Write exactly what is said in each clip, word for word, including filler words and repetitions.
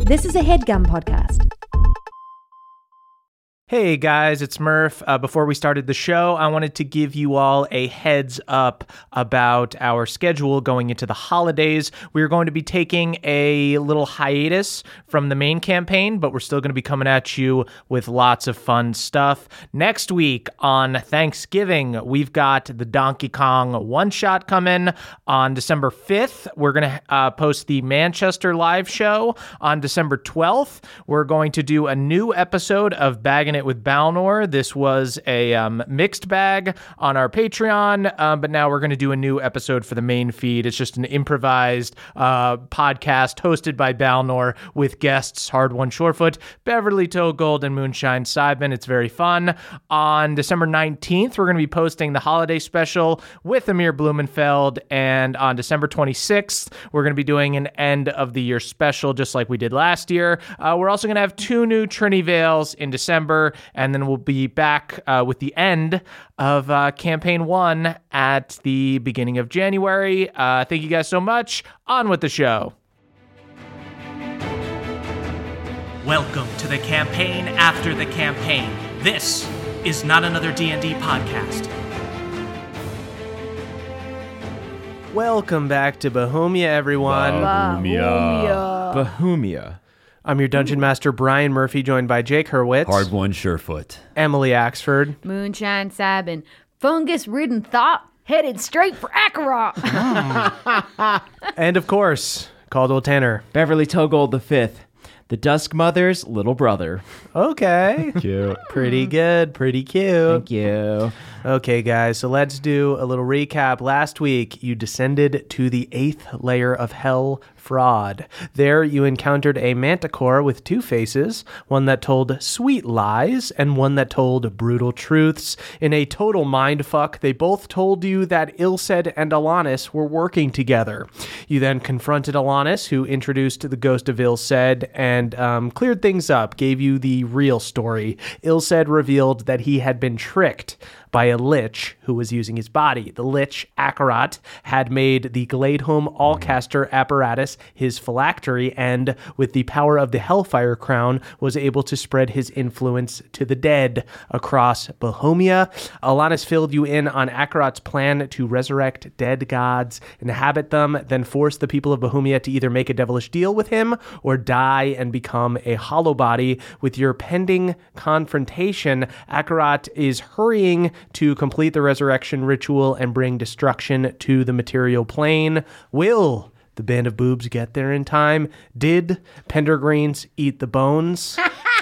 This is a HeadGum podcast. Hey guys, it's Murph. Uh, before we started the show, I wanted to give you all a heads up about our schedule going into the holidays. We're going to be taking a little hiatus from the main campaign, but we're still going to be coming at you with lots of fun stuff. Next week on Thanksgiving, we've got the Donkey Kong one-shot coming. On December fifth, we're going to uh, post the Manchester live show. On December twelfth, we're going to do a new episode of Bagging It with Balnor. This was a um, mixed bag on our Patreon, uh, but now we're going to do a new episode for the main feed. It's just an improvised uh, podcast hosted by Balnor with guests Hard One Shorefoot, Beverly Togold, and Moonshine Seidman. It's very fun. On December nineteenth, we're going to be posting the holiday special with Amir Blumenfeld, and on December twenty-sixth, we're going to be doing an end of the year special just like we did last year. Uh, we're also going to have two new Trinity Veils in December, and then we'll be back uh, with the end of uh, Campaign one at the beginning of January. Uh, thank you guys so much. On with the show. Welcome to the campaign after the campaign. This is not another D and D podcast. Welcome back to Bohemia, everyone. Bohemia. Bohemia. I'm your Dungeon Master, Brian Murphy, joined by Jake Hurwitz. Hard One Surefoot. Emily Axford. Moonshine Sabin. Fungus-ridden thought headed straight for Akarat. And, of course, Caldwell Tanner. Beverly Togold the Fifth. The Dusk Mother's little brother. Okay. Cute. Pretty good. Pretty cute. Thank you. Okay, guys, so let's do a little recap. Last week, you descended to the eighth layer of hell, Fraud. There, you encountered a manticore with two faces, one that told sweet lies and one that told brutal truths. In a total mindfuck, they both told you that Ilsed and Alanis were working together. You then confronted Alanis, who introduced the ghost of Ilsed and um, cleared things up, gave you the real story. Ilsed revealed that he had been tricked by a lich who was using his body. The lich, Akarat, had made the Gladeholm Allcaster apparatus his phylactery, and with the power of the Hellfire Crown, was able to spread his influence to the dead across Bohemia. Alanis filled you in on Akarat's plan to resurrect dead gods, inhabit them, then force the people of Bohemia to either make a devilish deal with him or die and become a hollow body. With your pending confrontation, Akarat is hurrying to complete the resurrection ritual and bring destruction to the material plane. Will the band of boobs get there in time? Did Pendergreens eat the bones?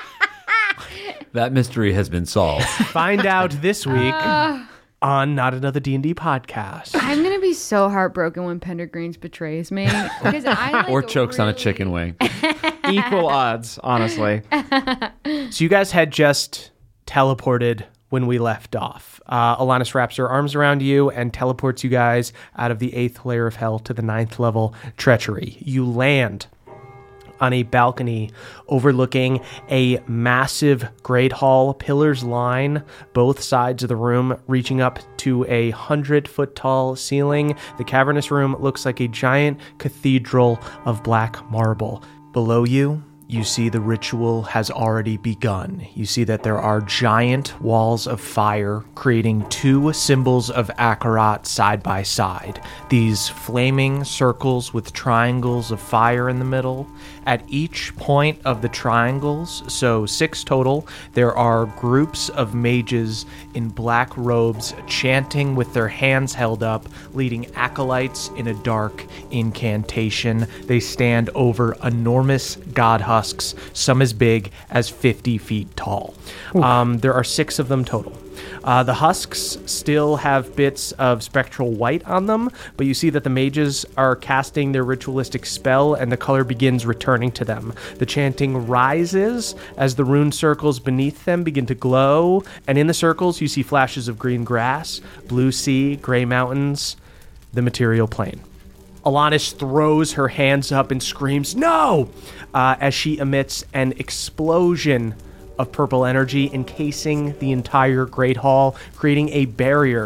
That mystery has been solved. Find out this week uh, on Not Another D and D podcast. I'm going to be so heartbroken when Pendergreens betrays me. Because I, like, or chokes really... on a chicken wing. Equal odds, honestly. So you guys had just teleported when we left off. Uh, Alanis wraps her arms around you and teleports you guys out of the eighth layer of hell to the ninth level treachery. You land on a balcony overlooking a massive great hall. Pillars line both sides of the room, reaching up to a hundred-foot tall ceiling. The cavernous room looks like a giant cathedral of black marble. Below you, you see the ritual has already begun. You see that there are giant walls of fire creating two symbols of Akarat side by side. These flaming circles with triangles of fire in the middle. At each point of the triangles, so six total, there are groups of mages in black robes chanting with their hands held up, leading acolytes in a dark incantation. They stand over enormous god husks, some as big as fifty feet tall. Um, there are six of them total. Uh, the husks still have bits of spectral white on them, but you see that the mages are casting their ritualistic spell and the color begins returning to them. The chanting rises as the rune circles beneath them begin to glow, and in the circles you see flashes of green grass, blue sea, gray mountains, the material plane. Alanis throws her hands up and screams, "No!" Uh, as she emits an explosion of purple energy encasing the entire Great Hall, creating a barrier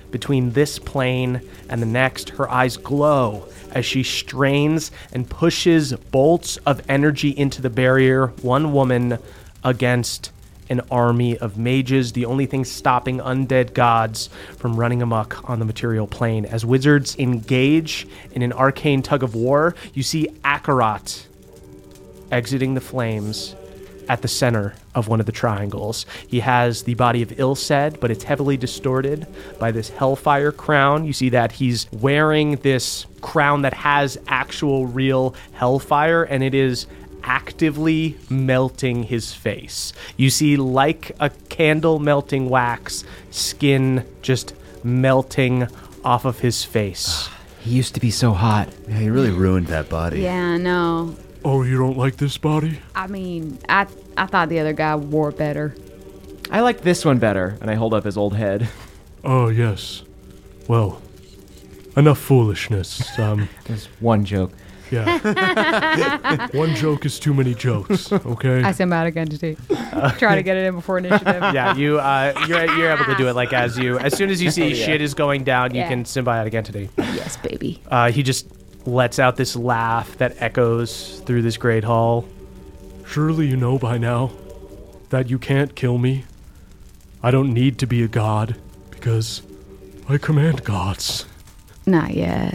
between this plane and the next. Her eyes glow as she strains and pushes bolts of energy into the barrier, one woman against an army of mages, the only thing stopping undead gods from running amok on the material plane. As wizards engage in an arcane tug of war, you see Akarat exiting the flames at the center of one of the triangles. He has the body of Ilsed, but it's heavily distorted by this hellfire crown. You see that he's wearing this crown that has actual real hellfire, and it is actively melting his face. You see, like a candle melting wax, skin just melting off of his face. He used to be so hot. Yeah, he really ruined that body. Yeah, I know. Oh, you don't like this body? I mean, I I thought the other guy wore better. I like this one better. And I hold up his old head. Oh, yes. Well, enough foolishness. Um, There's one joke. yeah. One joke is too many jokes, okay? I symbiotic entity. Try to get it in before initiative. Yeah, you uh, you're you're able to do it like as you as soon as you see yeah. shit is going down, you Yeah. can symbiotic entity. Yes, baby. Uh, he just lets out this laugh that echoes through this great hall. Surely you know by now that you can't kill me. I don't need to be a god because I command gods. Not yet.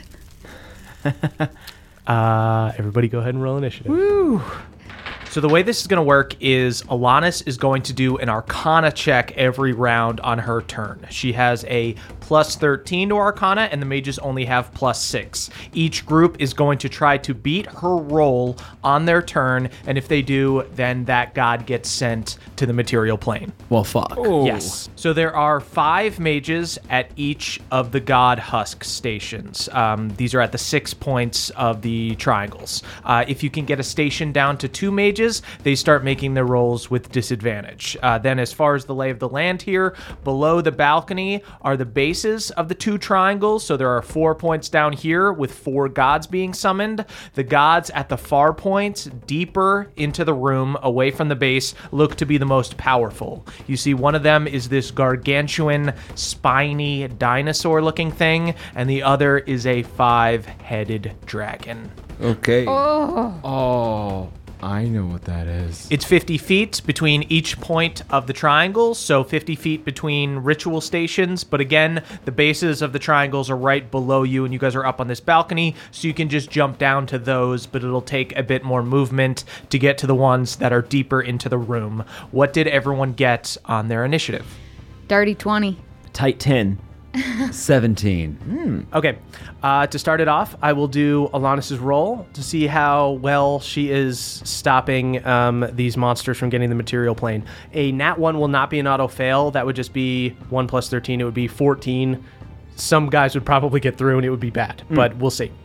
Uh, everybody go ahead and roll initiative. Woo! So the way this is going to work is Alanis is going to do an Arcana check every round on her turn. She has a plus thirteen to Arcana, and the mages only have plus six. Each group is going to try to beat her roll on their turn, and if they do, then that god gets sent to the material plane. Well, fuck. Yes. So there are five mages at each of the God Husk stations. Um, these are at the six points of the triangles. Uh, if you can get a station down to two mages, they start making their rolls with disadvantage. Uh, then as far as the lay of the land here, below the balcony are the bases of the two triangles. So there are four points down here with four gods being summoned. The gods at the far points, deeper into the room, away from the base, look to be the most powerful. You see one of them is this gargantuan, spiny, dinosaur-looking thing, and the other is a five-headed dragon. Okay. Oh, I know what that is. It's fifty feet between each point of the triangles, so fifty feet between ritual stations. But again, the bases of the triangles are right below you, and you guys are up on this balcony, so you can just jump down to those, but it'll take a bit more movement to get to the ones that are deeper into the room. What did everyone get on their initiative? Dirty twenty. Tight ten. seventeen. Okay, uh, to start it off, I will do Alanis' roll to see how well she is stopping um, these monsters from getting the material plane. A nat one will not be an auto fail. That would just be one plus thirteen. It would be fourteen. Some guys would probably get through and it would be bad, but we'll see.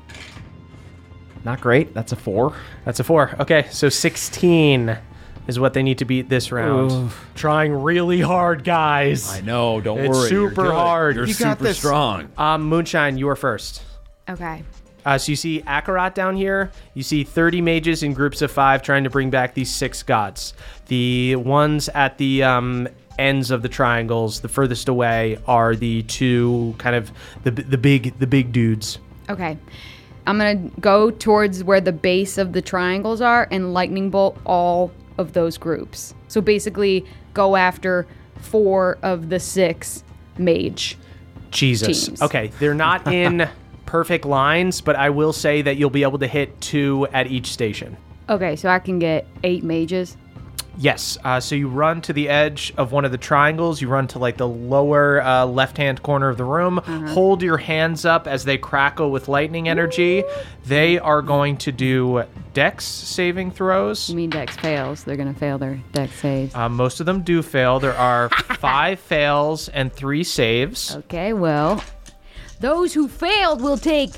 Not great. That's a four. That's a four. Okay, so sixteen is what they need to beat this round. Oof. Trying really hard, guys. I know. Don't It's worry. super You're good. hard. You're You super got this. strong. Um, Moonshine, you are first. Okay. Uh, so you see Akarat down here. You see thirty mages in groups of five trying to bring back these six gods. The ones at the um, ends of the triangles, the furthest away, are the two kind of the the big the big dudes. Okay. I'm going to go towards where the base of the triangles are and lightning bolt all of those groups. So basically go after four of the six mage. Jesus. Teams. Okay, they're not in perfect lines, but I will say that you'll be able to hit two at each station. Okay, so I can get eight mages. Yes. Uh, so you run to the edge of one of the triangles. You run to like the lower uh, left-hand corner of the room. Hold your hands up as they crackle with lightning energy. They are going to do dex saving throws. You mean dex fails. They're going to fail their dex saves. Uh, most of them do fail. There are five fails and three saves. Okay, well, those who failed will take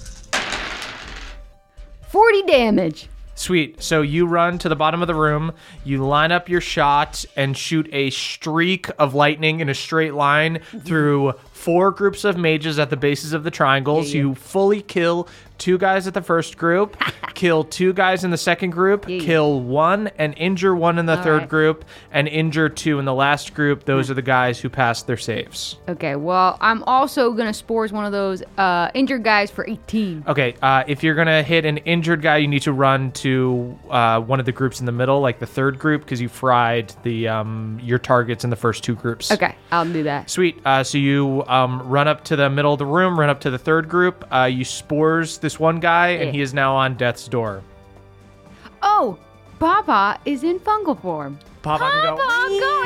forty damage. Sweet. So you run to the bottom of the room, you line up your shot and shoot a streak of lightning in a straight line through four groups of mages at the bases of the triangles. Yeah, yeah. You fully kill two guys at the first group, kill two guys in the second group, Yeah, yeah. kill one and injure one in the All third right. group, and injure two in the last group. Those are the guys who passed their saves. Okay, well, I'm also going to spores one of those uh, injured guys for eighteen. Okay, uh, if you're going to hit an injured guy, you need to run to uh, one of the groups in the middle, like the third group, because you fried the um, your targets in the first two groups. Okay, I'll do that. Sweet. Uh, so you um, run up to the middle of the room, run up to the third group. Uh, you spores this one guy, and Yeah. he is now on death's door. Oh, Papa is in fungal form. Papa can go. Papa, go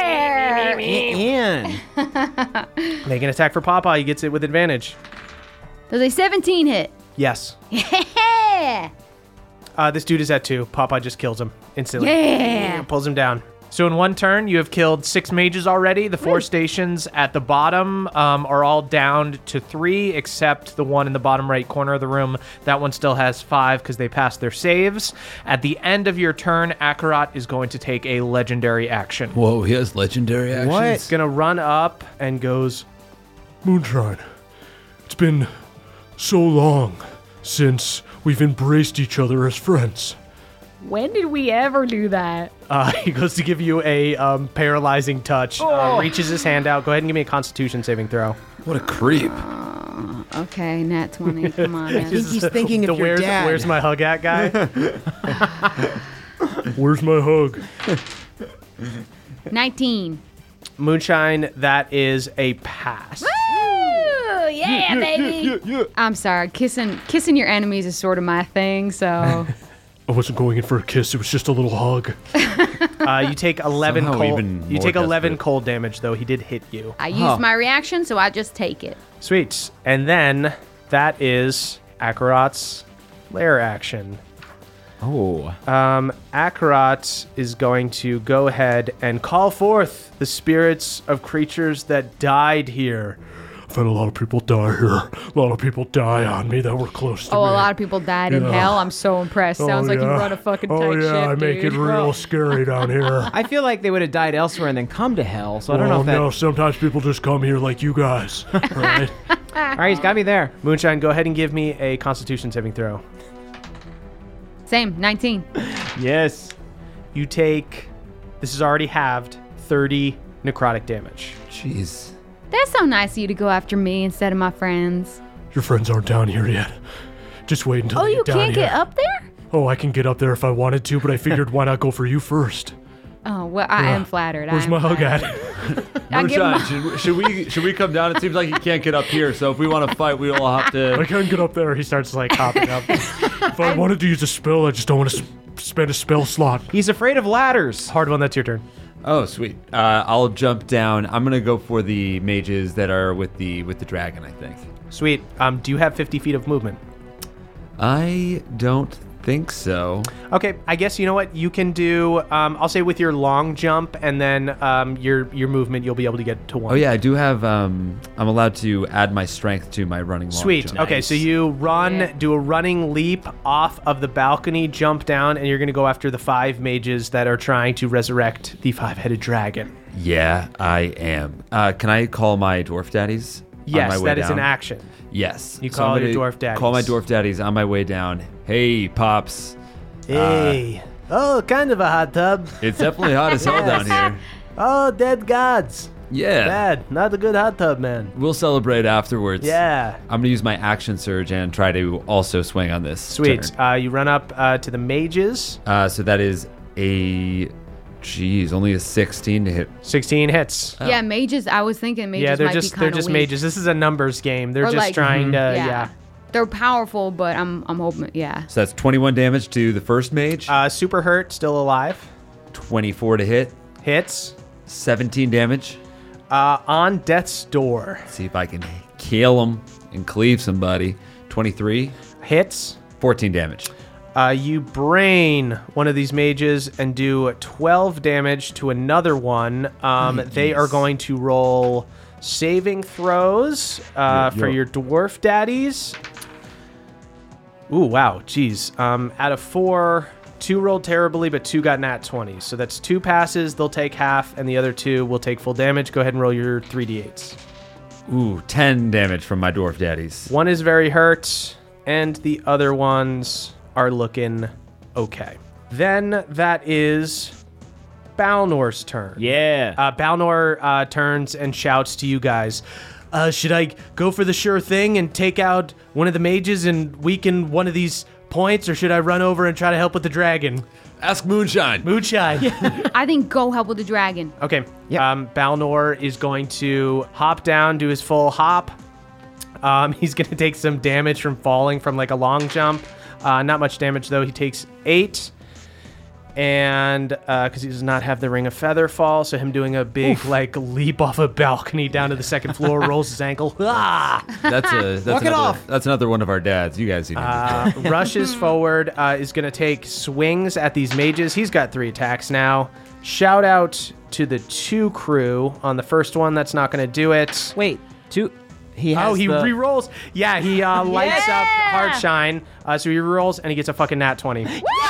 in there. And Make an attack for Papa. He gets it with advantage. Does a seventeen hit? Yes. Yeah. Uh, this dude is at two. Papa just kills him instantly. Yeah. Pulls him down. So in one turn, you have killed six mages already. The four stations at the bottom um, are all down to three, except the one in the bottom right corner of the room. That one still has five because they passed their saves. At the end of your turn, Akarat is going to take a legendary action. Whoa, he has legendary actions. What? He's going to run up and goes, Moonshine, it's been so long since we've embraced each other as friends. When did we ever do that? uh, he goes to give you a um, paralyzing touch, uh, reaches his hand out. Go ahead and give me a constitution saving throw. What a creep. Okay, nat twenty. Come on, man. he's thinking The of your where's, dad. where's my hug at guy? Where's my hug? nineteen. Moonshine, that is a pass. Woo! Yeah, baby. Yeah, yeah. I'm sorry. Kissing kissing your enemies is sort of my thing, so I wasn't going in for a kiss. It was just a little hug. Uh, you take eleven Somehow cold. even You more take eleven desperate. cold damage, though he did hit you. I used Huh. my reaction, so I just take it. Sweet. And then that is Akarat's lair action. Oh. Um, Akarat is going to go ahead and call forth the spirits of creatures that died here. I've had a lot of people die here. A lot of people die on me that were close to Oh, me. a lot of people died in Yeah. hell. I'm so impressed. Sounds Oh, like you yeah. run a fucking tight Oh yeah, ship, I make dude. it real scary down here. I feel like they would have died elsewhere and then come to hell, so I don't know well, if that... no, sometimes people just come here like you guys, right? All right, he's got me there. Moonshine, go ahead and give me a Constitution saving throw. Same, nineteen. Yes. You take, this is already halved, thirty necrotic damage. Jeez. That's so nice of you to go after me instead of my friends. Your friends aren't down here yet. Just wait until Oh, they you get down can't here. get up there? Oh, I can get up there if I wanted to, but I figured why not go for you first? Oh, well, I Yeah. am flattered. Where's I am my hug flattered. at? I give Moonshine, my- should, should we should we come down? It seems like he can't get up here. So if we want to fight, we all have I to. can't get up there. He starts like hopping up. If I wanted to use a spell, I just don't want to s- spend a spell slot. He's afraid of ladders. Hard one, that's your turn. Oh, sweet. Uh, I'll jump down. I'm gonna go for the mages that are with the with the dragon. I think. Sweet. Um, do you have fifty feet of movement? I don't think so. Okay, I guess you know what you can do. Um, I'll say with your long jump and then um, your your movement, you'll be able to get to one. Oh yeah, I do have. Um, I'm allowed to add my strength to my running. Long Sweet. jump. Okay, so you run, Yeah. do a running leap off of the balcony, jump down, and you're going to go after the five mages that are trying to resurrect the five-headed dragon. Yeah, I am. Uh, can I call my dwarf daddies? on Yes, my way that is an down? action. Yes. You So call I'm your gonna dwarf daddies. Call my dwarf daddies on my way down. Hey, pops. Hey. oh, kind of a hot tub. It's definitely hot as hell down here. Oh, dead gods. Yeah. Bad. Not a good hot tub, man. We'll celebrate afterwards. Yeah. I'm gonna use my action surge and try to also swing on this. Sweet. turn. Uh, you run up uh, to the mages. Uh, so that is a, geez, only a sixteen to hit. sixteen hits. Yeah, mages. I was thinking mages yeah, they're might just be they're kind of just weak. mages. This is a numbers game. They're Or just like- trying to yeah. yeah. They're powerful, but I'm I'm hoping yeah. So that's twenty-one damage to the first mage. Uh, super hurt, still alive. twenty-four to hit. Hits. seventeen damage. Uh, on death's door. See if I can kill him and cleave somebody. twenty-three. Hits. fourteen damage. Uh, you brain one of these mages and do twelve damage to another one. Um, they are going to roll saving throws uh, Yeah, for yeah. your dwarf daddies. Ooh, wow. Jeez. Um, out of four, two rolled terribly, but two got nat twenties. So that's two passes. They'll take half, and the other two will take full damage. Go ahead and roll your three d eights. Ooh, ten damage from my dwarf daddies. One is very hurt, and the other ones are looking okay. Then that is Balnor's turn. Yeah. Uh, Balnor uh, turns and shouts to you guys, uh, should I go for the sure thing and take out one of the mages and weaken one of these points, or should I run over and try to help with the dragon? Ask Moonshine. Moonshine. I think go help with the dragon. Okay. Yep. Um, Balnor is going to hop down, do his full hop. Um, he's going to take some damage from falling from like a long jump. Uh, not much damage though. He takes eight. And because uh, he does not have the Ring of Feather fall, so him doing a big like leap off a balcony down to the second floor, rolls his ankle. Ah! That's a that's Walk it another, off. That's another one of our dads. You guys, you know. Uh, rushes forward, uh, is going to take swings at these mages. He's got three attacks now. Shout out to the two crew on the first one. That's not going to do it. Wait, two. He has Oh, he the, re-rolls. Yeah, he uh, lights Yeah! up Hard Shine. Uh, so he re-rolls and he gets a fucking nat twenty.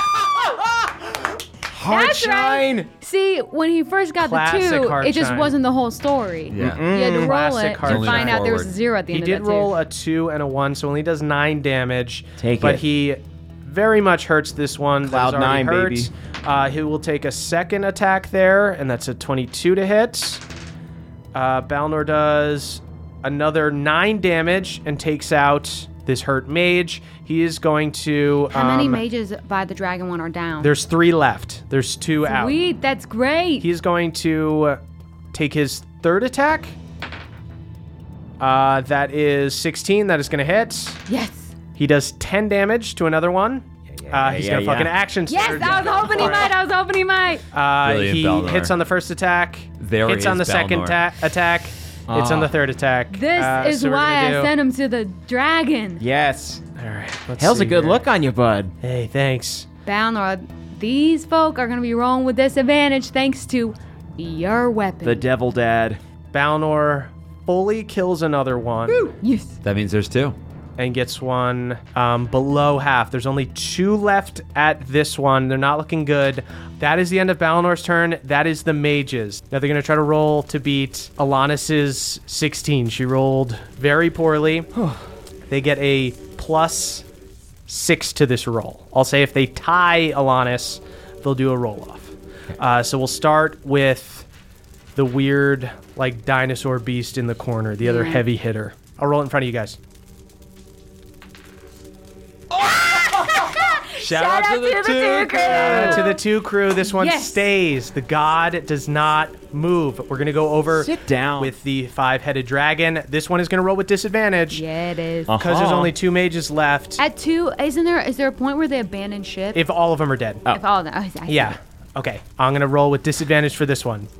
Hard That's Shine. right. See, when he first got Classic the two, hard it just shine. wasn't the whole story. Yeah. You had to roll Classic it hard and find shine. out there was a Forward. zero at the He end did of that roll too. a two and a one, so only does nine damage. Take but it. he very much hurts this one. that Cloud was already nine, hurt. baby. Uh, he will take a second attack there, and that's a twenty-two to hit. Uh, Balnor does another nine damage and takes out this hurt mage. He is going to. How many um, mages by the dragon one are down? There's three left. There's two out. Sweet, that's great. He's going to uh, take his third attack. Uh, that is sixteen. That is going to hit. yes. He does ten damage to another one. Uh, he's yeah, going to fucking yeah. action Yes, surge. I was hoping he might. I was hoping he might. Uh, Brilliant, he Balnor. hits on the first attack. There hits is on the second Balnor. ta- attack. Hits on Ah. the third attack. This Uh, is so we're why gonna I do- sent him to the dragon. Yes. All right. Let's Hell's see a good here. look on you, bud. Hey, thanks. Balnor, these folk are going to be rolling with disadvantage thanks to your weapon. The devil dad. Balnor fully kills another one. yes. That means there's two. And gets one um, below half. There's only two left at this one. They're not looking good. That is the end of Balnor's turn. That is the mages. Now they're going to try to roll to beat Alanis's sixteen. She rolled very poorly. They get a plus six to this roll. I'll say if they tie Alanis, they'll do a roll off. Uh, so we'll start with the weird, like, dinosaur beast in the corner, the other Yeah. heavy hitter. I'll roll it in front of you guys. Shout, Shout out to the two crew. out to the two crew. This one Yes. stays. The god does not move. We're going to go over Sit down. with the five-headed dragon. This one is going to roll with disadvantage Yeah, it is. because there's Uh-huh. only two mages left. At two, isn't there? Is there a point where they abandon ship? If all of them are dead. If all of them. Oh, I see. Yeah. Okay. I'm going to roll with disadvantage for this one.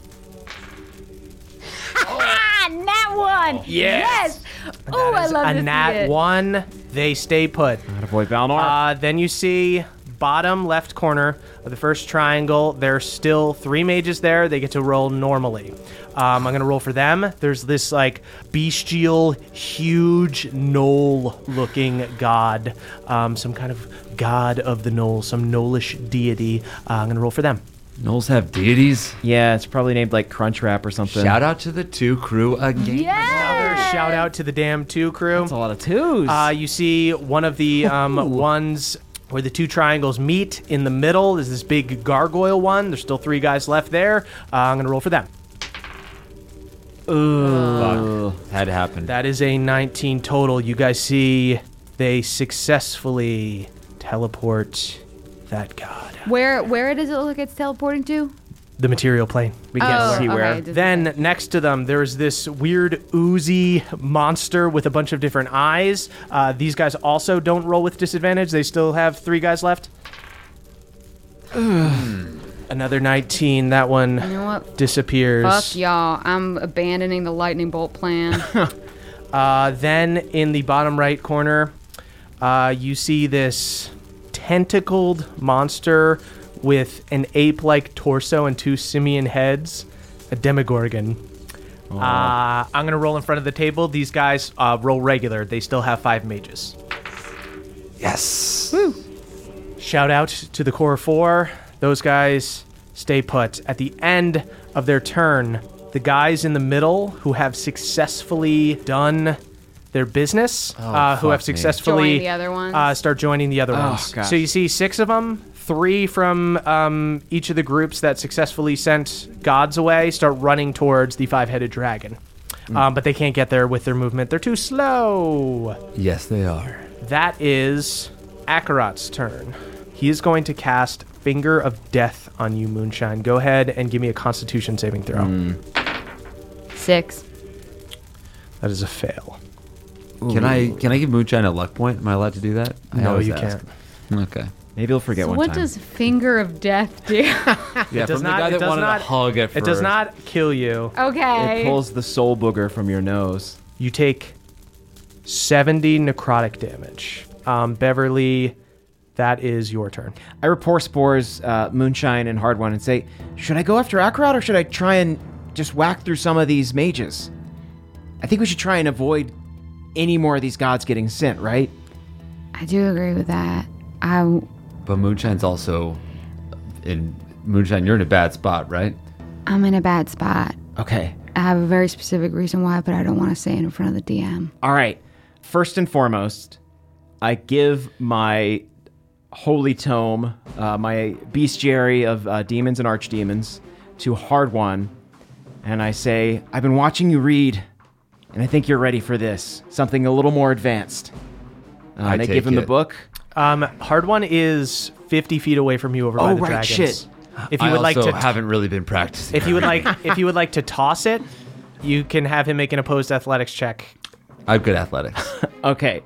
Ah, nat one. Yes. Oh, I That is love a to see nat it. one. They stay put. Attaboy, Balnor. Uh, then you see bottom left corner of the first triangle. There's still three mages there. They get to roll normally. Um, I'm going to roll for them. There's this like bestial, huge knoll-looking god. Um, some kind of god of the knoll, some knollish deity. Uh, I'm going to roll for them. Gnolls have deities. yeah, it's probably named like Crunchwrap or something. Shout out to the two crew again. Yeah. Another shout out to the damn two crew. That's a lot of twos. Uh, you see one of the um, ones where the two triangles meet in the middle is this big gargoyle one. There's still three guys left there. Uh, I'm going to roll for them. Fuck. Had to happen. That is a nineteen total. You guys see they successfully teleport that god. Where where does it look like it's teleporting to? The material plane. we can't Oh, see okay. where. It doesn't Then say. next to them, there's this weird oozy monster with a bunch of different eyes. Uh, these guys also don't roll with disadvantage. They still have three guys left. Another nineteen. That one You know what? disappears. Fuck y'all. I'm abandoning the lightning bolt plan. Uh, then in the bottom right corner, uh, you see this tentacled monster with an ape-like torso and two simian heads, a demogorgon. Uh, I'm going to roll in front of the table. These guys uh, roll regular. They still have five mages. Yes. Shout out to the core four. Those guys stay put. At the end of their turn, The guys in the middle who have successfully done their business, uh, who fuck have me. successfully Join the other ones? Uh, start joining the other Oh, ones. gosh. So you see six of them, three from um, each of the groups that successfully sent gods away start running towards the five-headed dragon. Hmm. Um, but they can't get there with their movement. They're too slow. Yes, they are. That is Akarat's turn. He is going to cast Finger of Death on you, Moonshine. Go ahead and give me a Constitution saving throw. Six. That is a fail. Can I can I give Moonshine a luck point? Am I allowed to do that? I No, always you ask. can't. Okay. Maybe he'll forget So one what time. does Finger of Death do? Yeah, It does from not. the guy it that does wanted not. to hug at It does first. not kill you. Okay. It pulls the soul booger from your nose. You take seventy necrotic damage. Um, Beverly, that is your turn. I rapport spores uh, Moonshine and Hard One and say, should I go after Akarat or should I try and just whack through some of these mages? I think we should try and avoid any more of these gods getting sent, right? I do agree with that. I But Moonshine's also in Moonshine. You're in a bad spot, right? I'm in a bad spot. Okay. I have a very specific reason why, but I don't want to say it in front of the D M. All right. First and foremost, I give my holy tome, uh, my bestiary of uh, demons and archdemons, to Hard One, and I say, I've been watching you read, and I think you're ready for this. Something a little more advanced. Uh, I and I take give him the it. book. Um, Hard One is fifty feet away from you over by Oh, the right, dragons. shit. If you I would like also to, haven't really been practicing. if you would like, if you would like to toss it, you can have him make an opposed athletics check. I have good athletics. Okay.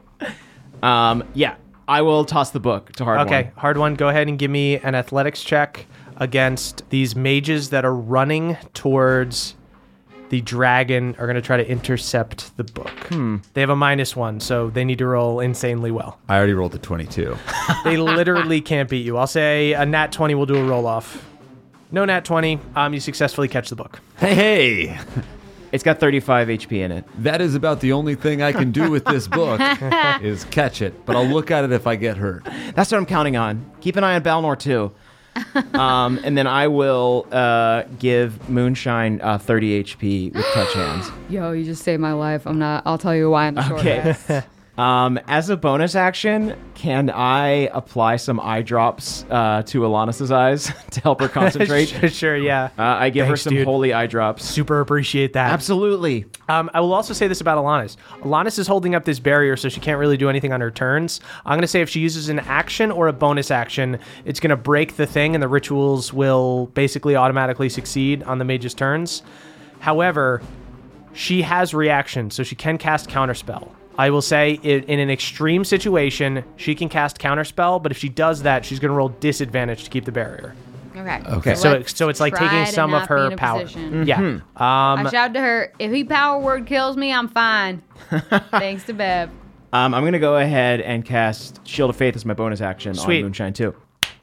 Um, yeah, I will toss the book to Hard One. Okay, Hard One, go ahead and give me an athletics check against these mages that are running towards the dragon. Are going to try to intercept the book. Hmm. They have a minus one, so they need to roll insanely well. I already rolled a twenty-two. They literally can't beat you. I'll say a nat twenty will do a roll off. No nat twenty. Um, you successfully catch the book. Hey, hey! It's got thirty-five H P in it. That is about the only thing I can do with this book is catch it. But I'll look at it if I get hurt. That's what I'm counting on. Keep an eye on Balnor, too. um, and then I will uh, give Moonshine uh, thirty H P with touch hands. Yo, you just saved my life. I'm not. I'll tell you why in the short Okay. rest. Um, as a bonus action, can I apply some eye drops uh, to Alanis' eyes to help her concentrate? Sure, yeah. Uh, I give Thanks, her some dude. holy eye drops. Super appreciate that. Absolutely. Um, I will also say this about Alanis. Alanis is holding up this barrier, so she can't really do anything on her turns. I'm going to say if she uses an action or a bonus action, it's going to break the thing, and the rituals will basically automatically succeed on the mage's turns. However, she has reaction, so she can cast Counterspell. I will say in, in an extreme situation, she can cast Counterspell, but if she does that, she's going to roll disadvantage to keep the barrier. Okay. Okay. So, let's it, so it's like try taking to some of not be her in a power. position. Yeah. Um, I shout to her, if he power word kills me, I'm fine. Thanks to Bev. Um, I'm going to go ahead and cast Shield of Faith as my bonus action Sweet. on Moonshine, too.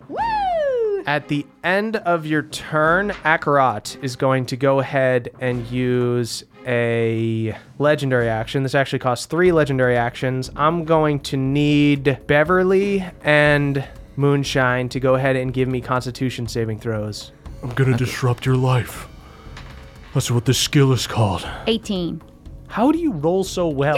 Woo! At the end of your turn, Akarat is going to go ahead and use a legendary action. This actually costs three legendary actions. I'm going to need Beverly and Moonshine to go ahead and give me Constitution saving throws. I'm gonna disrupt your life. That's what this skill is called. eighteen. How do you roll so well?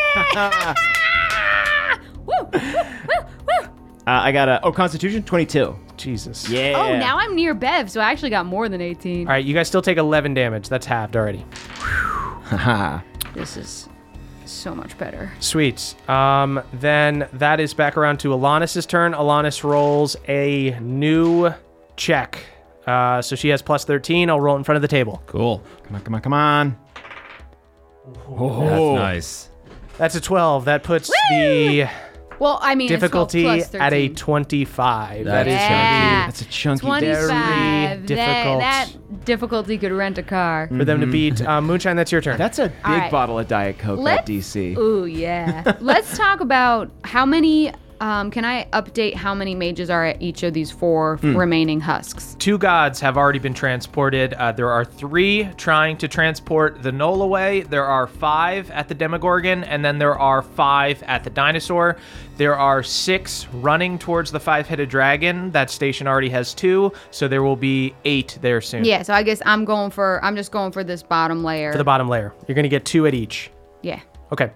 Woo! Woo! Woo! Woo! Uh, I got a, oh, Constitution, twenty-two. Jesus. Yeah. Oh, now I'm near Bev, so I actually got more than eighteen. All right, you guys still take eleven damage. That's halved already. Haha. This is so much better. Sweet. Um, then that is back around to Alanis' turn. Alanis rolls a new check. Uh, so she has plus thirteen. I'll roll it in front of the table. Cool. Come on, come on, come on. That's nice. That's a twelve. That puts the Well, I mean, difficulty it's twelve plus at a thirteen. twenty-five. That That is is Yeah. That's a chunky twenty-five. very That- difficult. That, difficulty could rent a car. for them to beat. Uh, Moonshine, that's your turn. That's a big right. bottle of Diet Coke, Let's- that D C. Ooh, yeah. Let's talk about how many Um, can I update how many mages are at each of these four Hmm. remaining husks? Two gods have already been transported. Uh, there are three trying to transport the Knoll away. There are five at the Demogorgon, and then there are five at the dinosaur. There are six running towards the five-headed dragon. That station already has two, so there will be eight there soon. Yeah, so I guess I'm going for, I'm just going for this bottom layer. For the bottom layer. You're going to get two at each. Yeah. Okay.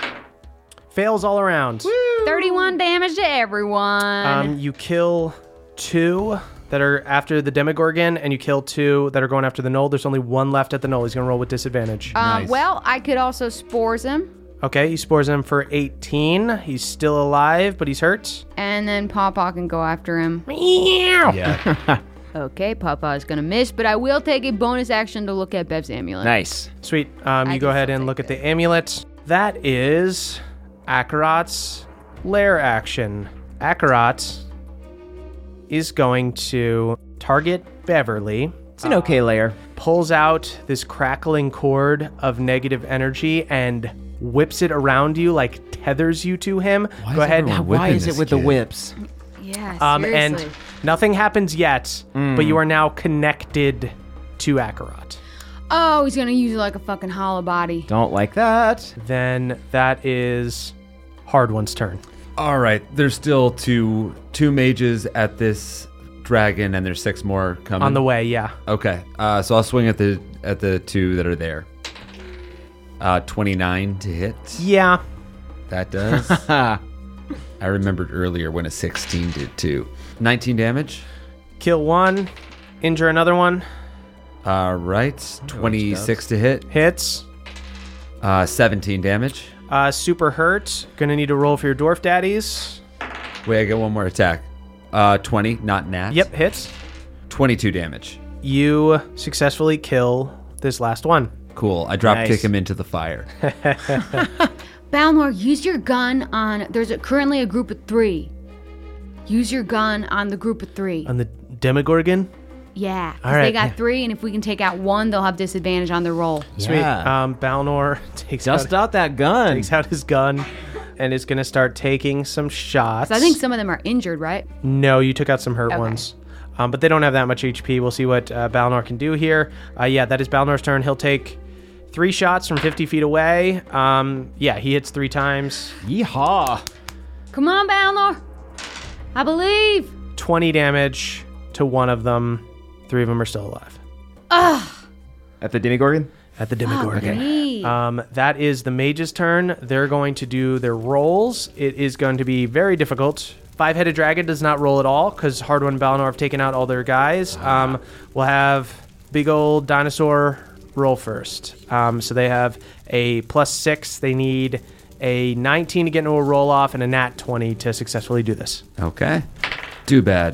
Fails all around. thirty-one damage to everyone. Um, you kill two that are after the Demogorgon, and you kill two that are going after the Knoll. There's only one left at the Knoll. He's going to roll with disadvantage. um, nice. Well, I could also spores him, Okay, he spores him for eighteen. He's still alive, but he's hurt. and then Pawpaw can go after him. Yeah. Okay, Pawpaw is going to miss, but I will take a bonus action to look at Bev's amulet. Nice. Sweet. Um, I you go guess ahead I'll and take look at the amulet. That is Akarat's lair action. Akarat is going to target Beverly. It's an okay layer. Pulls out this crackling cord of negative energy and whips it around you, like tethers you to him. Why Go is ahead. everyone Why whipping is it this with the kid? whips? Yeah, Um, seriously. and nothing happens yet, but you are now connected to Akarat. Oh, he's going to use it like a fucking hollow body. Don't like that. Then that is Hard One's turn. All right. There's still two two mages at this dragon, and there's six more coming. On the way, yeah. Okay. Uh, so I'll swing at the at the two that are there. Uh, twenty-nine to hit. Yeah. That does. I remembered earlier when a sixteen did too. nineteen damage. Kill one, injure another one. All right. twenty-six to hit. Hits. Uh, seventeen damage. Uh, super hurt. Gonna need to roll for your dwarf daddies. Wait, I get one more attack. Uh, twenty, not nat. Yep, hits. twenty-two damage. You successfully kill this last one. Cool. I drop Nice. kick him into the fire. Balnor, use your gun on. There's a, currently a group of three. Use your gun on the group of three. On the Demogorgon. Yeah, 'cause All right, they got yeah. three, and if we can take out one, they'll have disadvantage on their roll. Sweet. Yeah. Um, Balnor takes Dust out, out that gun. takes out his gun and is gonna start taking some shots. So I think some of them are injured, right? No, you took out some hurt Okay. ones. Um, but they don't have that much H P. We'll see what uh, Balnor can do here. Uh, yeah, that is Balnor's turn. He'll take three shots from fifty feet away. Um, yeah, he hits three times. Yeehaw. Come on, Balnor. I believe. twenty damage to one of them. Three of them are still alive. At the Demogorgon? At the Oh, Demogorgon. me. Um, that is the mage's turn. They're going to do their rolls. It is going to be very difficult. Five-headed dragon does not roll at all because Hardwon and Balnor have taken out all their guys. Um, we'll have big old dinosaur roll first. Um, so they have a plus six. They need a nineteen to get into a roll off and a nat twenty to successfully do this. Okay. Too bad.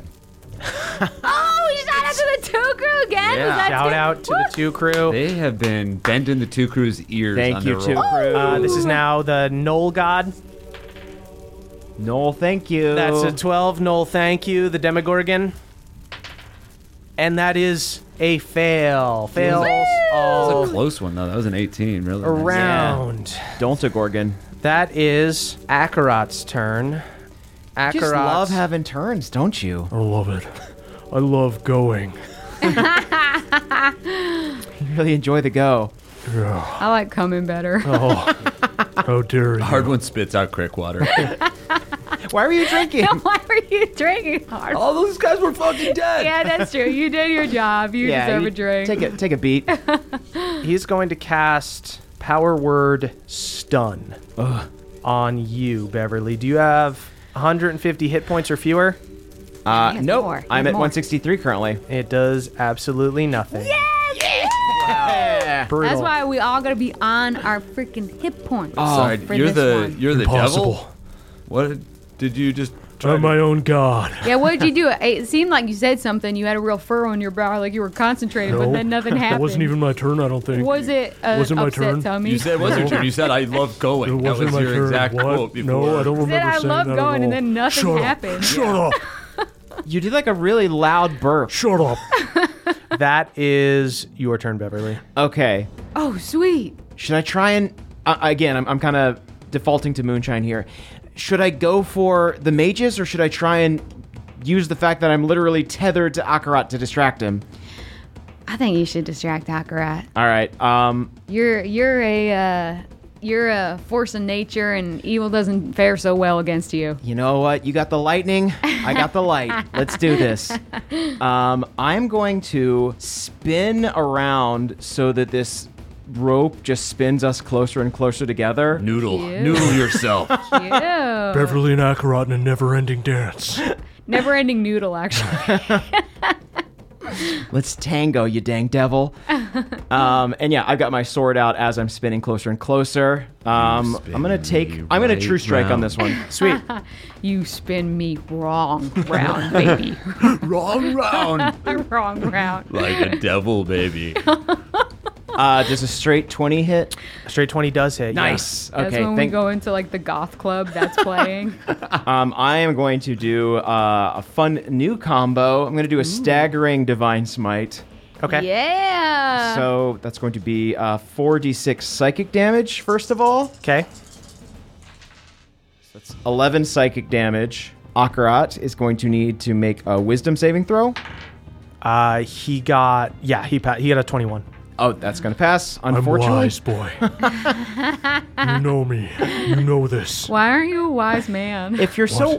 Oh, we shot out to the two crew again. Yeah. Was that Shout two? out to the two crew. They have been bending the two crews' ears Thank on you, their two roll. crew. Uh, this is now the Knoll God. Noel, thank you. That's a twelve. Knoll, thank you. The Demogorgon. And that is a fail. Fails That all was a close one, though. That was an eighteen, really. around. Don't-a-Gorgon. That is Akarat's turn. Akarat's, You just love having turns, don't you? I love it. I love going. You really enjoy the go. Yeah. I like coming better. Oh, how dare you? Hard one spits out crick water. Why were you drinking? Why were you drinking hard? All those guys were fucking dead. Yeah, that's true. You did your job. You deserve you a drink. Take a take a beat. He's going to cast Power Word Stun on you, Beverly. Do you have one hundred fifty hit points or fewer? Uh, He has nope. more. He I'm has at more. one sixty-three currently. It does absolutely nothing. Yeah. Brutal. That's why we all gotta be on our freaking hit points. Sorry, for you're this the one. you're the Impossible. devil. What did you just? try I'm to- my own god. Yeah, what did you do? It seemed like you said something. You had a real furrow on your brow, like you were concentrated, but No, then nothing happened. It wasn't even my turn, I don't think. Was it a Wasn't my upset turn. tummy? You said it was your turn. You said I love going. It That wasn't was my your turn. exact what? quote before. No, I don't remember said I saying love that at going, and all. then nothing Shut happened. Up. Shut up. You did like a really loud burp. Shut up. That is your turn, Beverly. Okay. Oh, sweet. Should I try and uh, again? I'm I'm kind of defaulting to moonshine here. should I go for the mages, or should I try and use the fact that I'm literally tethered to Akarat to distract him? I think you should distract Akarat. All right. Um, You're you're a uh, you're a force of nature, and evil doesn't fare so well against you. you know what? You got the lightning. I got the light. Let's do this. Um, I'm going to spin around so that this rope just spins us closer and closer together. Noodle. Cute. Noodle yourself. Cute. Beverly and Akarat in a never-ending dance. Never-ending noodle, actually. Let's tango, you dang devil. um, and yeah, I've got my sword out as I'm spinning closer and closer. Um, I'm gonna take. me I'm gonna right true strike on round. this one. Sweet. You spin me wrong round, baby. Wrong round. Wrong round. Like a devil, baby. Uh, does a straight twenty hit? Straight twenty does hit. yeah. Nice. That's Okay. when we Thank. go into like the goth club that's playing. Um, I am going to do uh, a fun new combo. I'm going to do a staggering divine smite. Okay. Yeah. So that's going to be uh, four d six psychic damage first of all. Okay. That's eleven psychic damage. Akarat is going to need to make a wisdom saving throw. Uh, he got yeah he pa- he got a twenty-one. Oh, that's going to pass. I'm Unfortunately, wise, boy. You know me. You know this. Why aren't you a wise man? if you're so,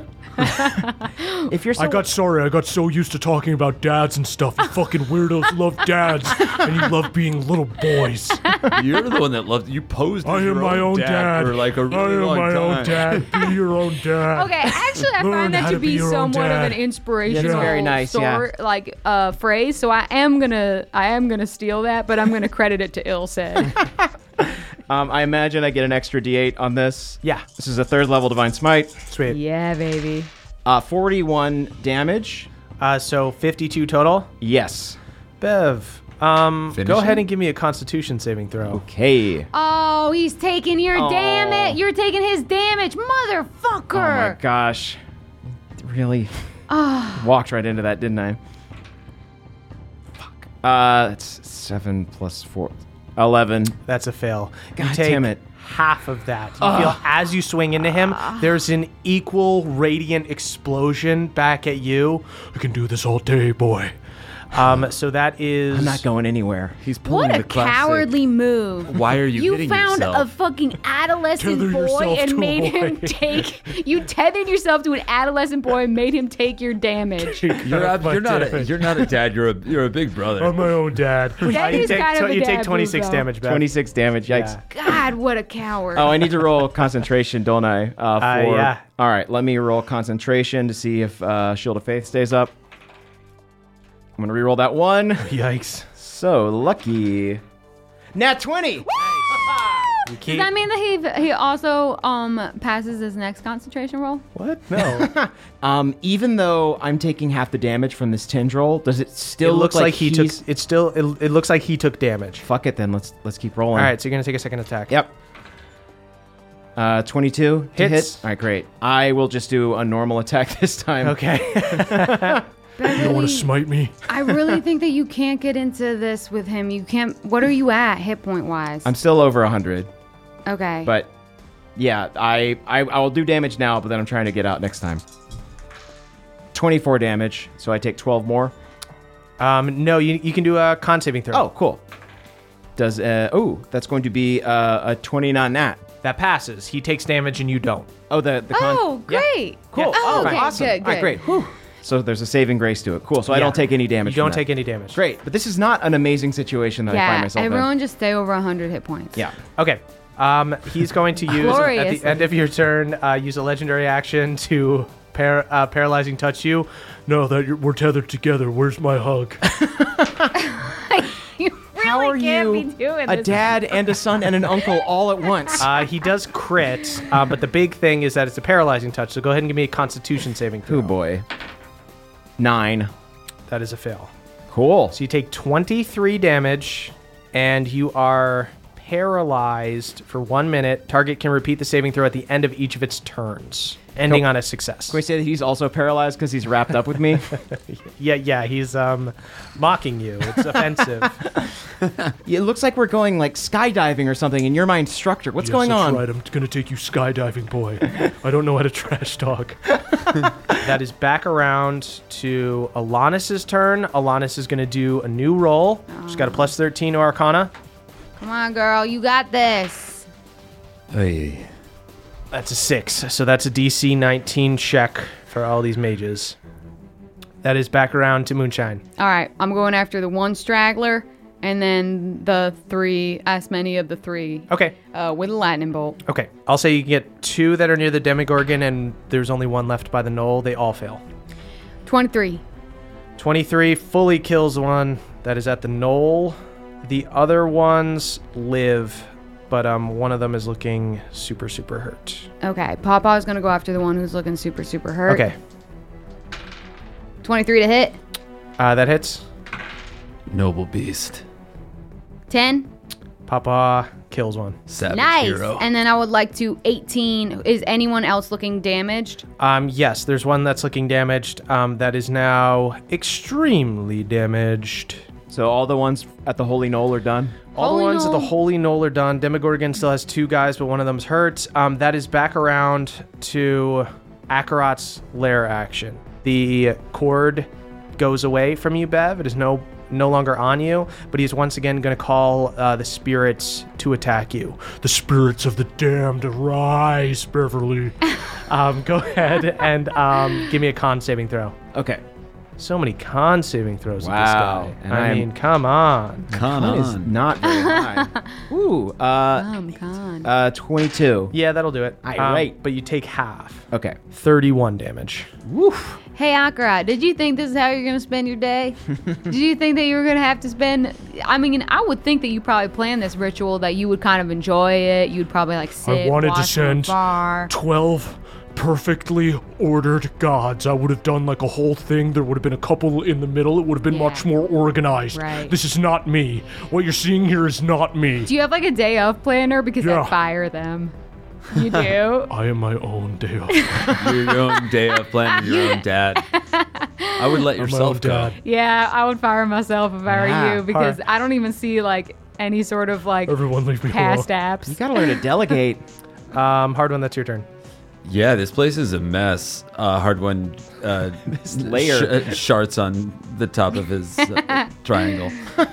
if you're so, I got sorry. I got so used to talking about dads and stuff. You fucking weirdos love dads, and you love being little boys. You're the one that loved. You posed as I am your my own dad. for like a really I am long my time. own dad. Be your own dad. Okay, actually, I Learn find that how to to be be your own somewhat of dad. an inspirational, That's very nice, yeah. sort, like uh, phrase. So I am gonna, I am gonna steal that, but I'm gonna credit it to Ilsed. um, I imagine I get an extra d eight on this. Yeah. This is a third level divine smite. Sweet. Yeah, baby. Uh, forty-one damage. Uh, so fifty-two total. Yes. Bev, um, Finish go ahead it? and give me a Constitution saving throw. Okay. Oh, he's taking your Oh. damn it. You're taking his damage, motherfucker. Oh my gosh. Really? Walked right into that, didn't I? Fuck. Uh, it's seven plus four. eleven. That's a fail. You God take damn it. half of that. You feel as you swing into him, there's an equal radiant explosion back at you. I can do this all day, boy. Um, so that is I'm not going anywhere. He's pulling What a the classic. cowardly move. Why are you You hitting found yourself? a fucking adolescent Tether boy yourself and to a made him boy. take. You tethered yourself to an adolescent boy and made him take your damage. You're, a, My you're not. A, damage. you're not a dad. You're a. You're a big brother. I'm my own dad. That you is take, kind of tw- a you dad take move, twenty-six though. damage, Bev. twenty-six damage. Yikes. Yeah. God, what a coward. Oh, I need to roll concentration, don't I? Uh, for, Uh, yeah. All right, let me roll concentration to see if uh, Shield of Faith stays up. I'm going to reroll that one. Yikes. So lucky. Nat twenty! You Does keep- that mean that he he also um passes his next concentration roll? What? No. Um, even though I'm taking half the damage from this tendril, does it still it look looks like, he took. he's- It still. It, it looks like he took damage. Fuck it then. Let's let's keep rolling. All right. So you're gonna take a second attack. Yep. Uh, twenty-two to Hits. hit. All right, great. I will just do a normal attack this time. Okay. You don't want to smite me? I really think that you can't get into this with him. You can't. What are you at hit point wise? I'm still over one hundred, okay. but yeah, I, I I will do damage now, but then I'm trying to get out next time. twenty-four damage, so I take twelve more. um. No. You you can do a con saving throw. Oh, cool. Does uh oh, that's going to be uh, a twenty-nine nat. That passes. He takes damage and you don't. Oh, the the con- oh, great. Cool. Yeah. Oh, Oh, okay, awesome. good, All right, good. great. Whew. So there's a saving grace to it. Cool. So I Yeah. don't take any You damage. don't from that. take any damage. Great, but this is not an amazing situation that I find Yeah, myself everyone just stay over one hundred hit points. in. Yeah. Okay. Um, he's going to use at Gloriously. the end of your turn. Uh, use a legendary action to par- uh, paralyzing touch you. No, that you're, we're tethered together. Where's my hug? You really How are can't you be doing a this. dad and a son and an uncle all at once? Uh, he does crit, uh, but the big thing is that it's a paralyzing touch. So go ahead and give me a Constitution saving throw. Oh boy. Nine. That is a fail. Cool. So you take twenty-three damage, and you are paralyzed for one minute. Target can repeat the saving throw at the end of each of its turns, ending on a success. Can we say that he's also paralyzed because he's wrapped up with me? Yeah, yeah, he's um mocking you. It's offensive. It looks like we're going like skydiving or something, and you're my instructor. What's Yes, going that's on? right. I'm going to take you skydiving, boy. I don't know how to trash talk. That is back around to Alanis's turn. Alanis is going to do a new roll. She's got a plus thirteen to Arcana. Come on, girl. You got this. Hey. That's a six. So that's a D C nineteen check for all these mages. That is back around to Moonshine. All right. I'm going after the one straggler and then the three, as many of the three, Okay. uh, with a lightning bolt. Okay. I'll say you can get two that are near the Demogorgon, and there's only one left by the knoll. They all fail. twenty-three. twenty-three fully kills one that is at the knoll. The other ones live, but um, one of them is looking super, super hurt. Okay. Pawpaw's going to go after the one who's looking super, super hurt. Okay. twenty-three to hit. Uh, that hits. Noble beast. ten. Papa kills one. Savage Nice. hero. And then I would like to eighteen. Is anyone else looking damaged? Um, yes, there's one that's looking damaged. Um, that is now extremely damaged. So all the ones at the Holy Knoll are done? All Holy the ones at the Knoll. Holy Knoll are done. Demogorgon still has two guys, but one of them's hurt. Um, that is back around to Akarat's lair action. The cord goes away from you, Bev. It is no no longer on you, but he's once again going to call uh, the spirits to attack you. The spirits of the damned arise, Beverly. Um, go ahead and um, give me a con saving throw. Okay. So many con saving throws Wow. with this guy. And I I'm- mean, come on. Con That is on. not very high. Ooh, uh, Um, con. uh, twenty-two. Yeah, that'll do it. Aye, Um, right. But you take half. Okay. thirty-one damage. Woof. Hey, Akara, did you think this is how you're going to spend your day? Did you think that you were going to have to spend... I mean, I would think that you probably planned this ritual, that you would kind of enjoy it. You'd probably, like, sit, wanted to watch from send afar. twelve perfectly ordered gods. I would have done like a whole thing. There would have been a couple in the middle. It would have been Yeah. much more organized. Right. This is not me. What you're seeing here is not me. Do you have, like, a day of planner? Because Yeah. I'd fire them. You do? I am my own day off. You're your own day of planning your own dad. I would let I'm my own yourself go. dad. Yeah, I would fire myself if I were Yeah. you, because Hard. I don't even see, like, any sort of, like, Everyone leave me past alone. apps. You gotta learn to delegate. Um, hard one, that's your turn. Yeah, this place is a mess. Uh, hard one. Uh, layer. Sh- uh, shards on the top of his uh, triangle.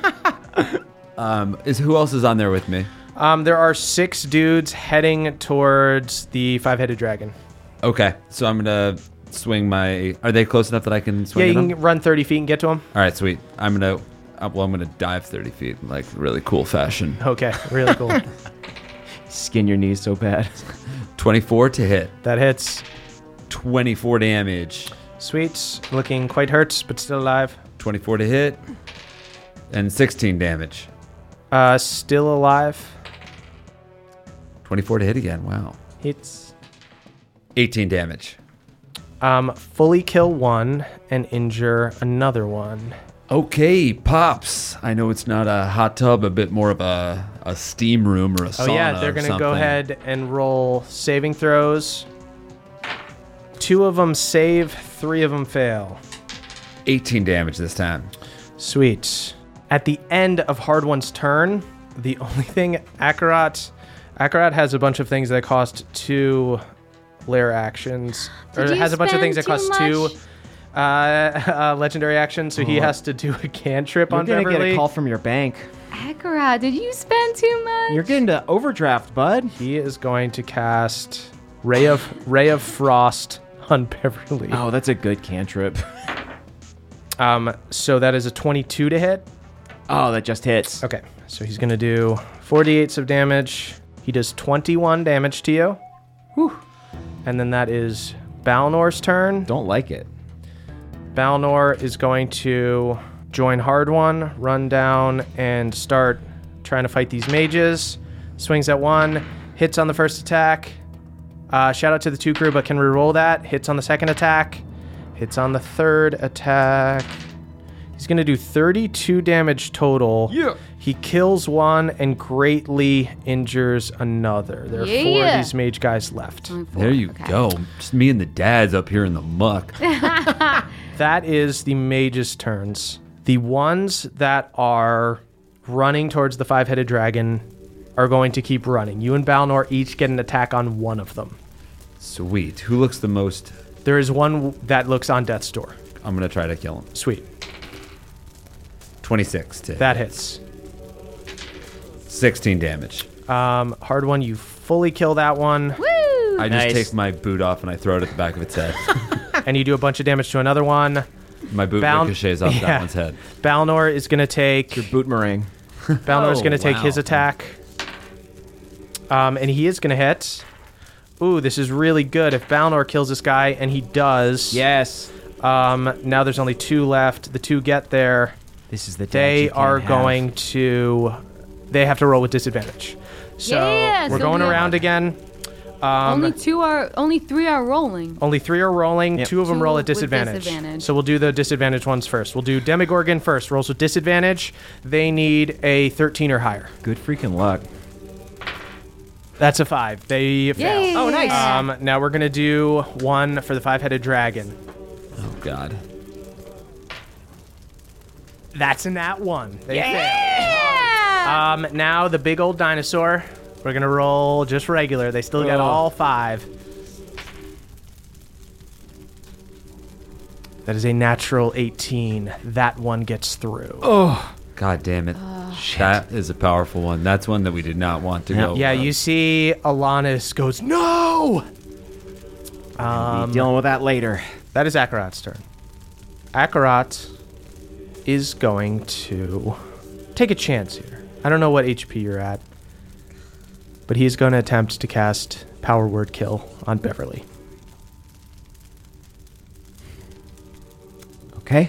Um, is who else is on there with me? Um, there are six dudes heading towards the five-headed dragon. Okay, so I'm gonna swing my. Are they close enough that I can swing? Yeah, you at can them? run thirty feet and get to them. All right, sweet. I'm gonna. Uh, well, I'm gonna dive thirty feet, in, like really cool fashion. Okay, really cool. Skin your knees so bad. twenty-four to hit. That hits. twenty-four damage. Sweet. Looking quite hurt, but still alive. twenty-four to hit. And sixteen damage. Uh, still alive. twenty-four to hit again. Wow. Hits. eighteen damage. Um, fully kill one and injure another one. Okay, Pops. I know it's not a hot tub, a bit more of a, a steam room or a sauna. Oh yeah, they're or gonna go something. ahead and roll saving throws. Two of them save, three of them fail. eighteen damage this time. Sweet. At the end of Hard One's turn, the only thing Akarat Akarat has a bunch of things that cost two lair actions. Did or you has a bunch of things that spend cost too two uh, uh, legendary actions, so he has to do a cantrip You're on gonna Beverly. get a call from your bank. Akara, did you spend too much? You're getting to overdraft, bud. He is going to cast Ray of Ray of Frost on Beverly. Oh, that's a good cantrip. Um, so that is a twenty-two to hit. Oh, that just hits. Okay, so he's gonna do forty-eights of damage. He does twenty-one damage to you. Whew. And then that is Balnor's turn. Don't like it. Balnor is going to join Hard One, run down, and start trying to fight these mages. Swings at one, hits on the first attack. Uh, shout out to the two crew, but can reroll that. Hits on the second attack. Hits on the third attack. He's going to do thirty-two damage total. Yeah. He kills one and greatly injures another. There are four of Yeah. these mage guys left. Only four. There you Okay. go. Just me and the dads up here in the muck. That is the mage's turns. The ones that are running towards the five-headed dragon are going to keep running. You and Balnor each get an attack on one of them. Sweet. Who looks the most? There is one that looks on death's door. I'm going to try to kill him. Sweet. twenty-six to That hits. sixteen damage. Um, hard one, you fully kill that one, Woo! I just Nice. take my boot off and I throw it at the back of its head. and you do a bunch of damage to another one. My boot Bal- ricochets off Yeah. that one's head. Balnor is going to take... Boot meringue. Balnor is Oh, going to take wow. his attack. Um, and he is going to hit. Ooh, this is really good. If Balnor kills this guy, and he does... Yes. Um, now there's only two left. The two get there. This is the dad They you can't are have. going to... They have to roll with disadvantage. So Yeah, we're so going we- around again. Um, only two are, only three are rolling. Only three are rolling. Yep. Two of them Two roll at with disadvantage. disadvantage. So we'll do the disadvantage ones first. We'll do Demigorgon first. Rolls with disadvantage. They need a thirteen or higher. Good freaking luck. That's a five. They fail. Yay! Oh, nice. Um, now we're gonna do one for the five-headed dragon. Oh, God. That's a nat one. They Yeah! fail. Um, now the big old dinosaur. We're gonna roll just regular. They still got Oh. all five. That is a natural eighteen. That one gets through. God damn it. That is a powerful one. That's one that we did not want to go. Yeah, uh, you see Alanis goes, no! We'll be dealing with that later. That is Akarat's turn. Akarat is going to take a chance here. I don't know what H P you're at, but he's going to attempt to cast Power Word Kill on Beverly. Okay.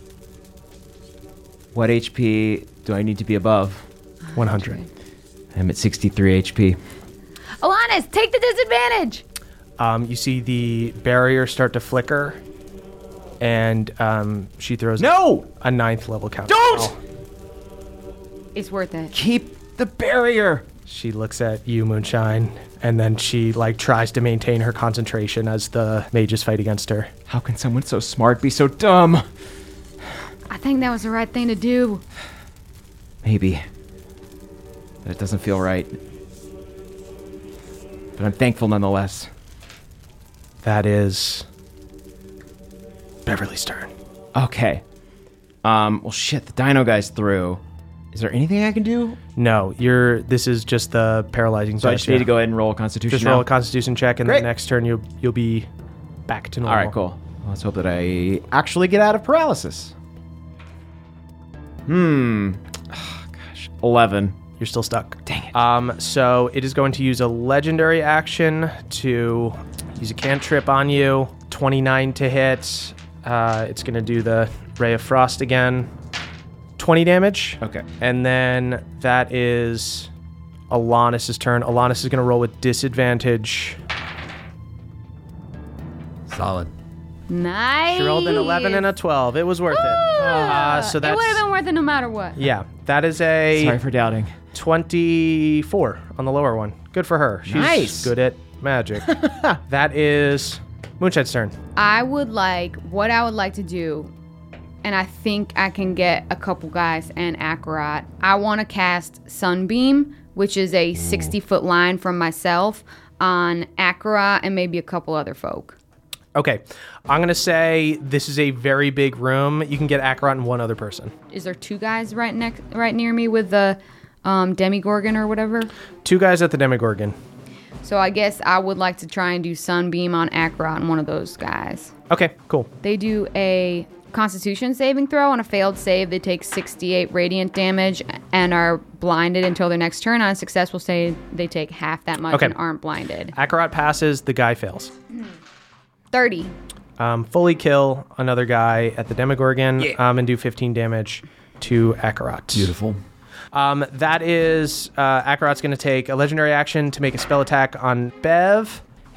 What H P do I need to be above? one hundred. I'm at sixty-three H P. Alanis, take the disadvantage. Um, you see the barrier start to flicker, and um, she throws No! a ninth level counter. Don't! It's worth it. Keep the barrier. She looks at you, Moonshine, and then she like tries to maintain her concentration as the mages fight against her. How can someone so smart be so dumb? I think that was the right thing to do. Maybe. But it doesn't feel right. But I'm thankful nonetheless. That is Beverly's turn. Okay. Um, well, shit, the dino guy's through. Is there anything I can do? No, you're. This is just the paralyzing. So I death, just need yeah. to go ahead and roll a constitution Just now? roll a Constitution check, and Great. the next turn you'll you'll be back to normal. All right, cool. Well, let's hope that I actually get out of paralysis. Hmm. Oh, gosh. eleven. You're still stuck. Dang it. Um, so it is going to use a legendary action to use a cantrip on you. twenty-nine to hit. Uh, it's going to do the Ray of Frost again. twenty damage. Okay. And then that is Alanis' turn. Alanis is going to roll with disadvantage. Solid. Nice. She rolled an eleven and a twelve. It was worth it. Uh, so it that's would have been worth it no matter what. yeah. That is a Sorry for doubting. twenty-four on the lower one. Good for her. She's Nice. good at magic. That is Moonshine's turn. I would like, what I would like to do, and I think I can get a couple guys and Akarat. I want to cast Sunbeam, which is a sixty foot line from myself, on Akarat and maybe a couple other folk. Okay. I'm going to say this is a very big room. You can get Akarat and one other person. Is there two guys right next, right near me with the um, Demigorgon or whatever? Two guys at the Demigorgon. So I guess I would like to try and do Sunbeam on Akarat and one of those guys. Okay, cool. They do a Constitution saving throw. On a failed save, they take sixty-eight radiant damage and are blinded until their next turn. On a successful save, they take half that much Okay. and aren't blinded. Akarat passes. The guy fails. thirty. Um, fully kill another guy at the Demigorgon um, and do fifteen damage to Akarat. Beautiful. Um, that is, uh, Akarat's going to take a legendary action to make a spell attack on Bev.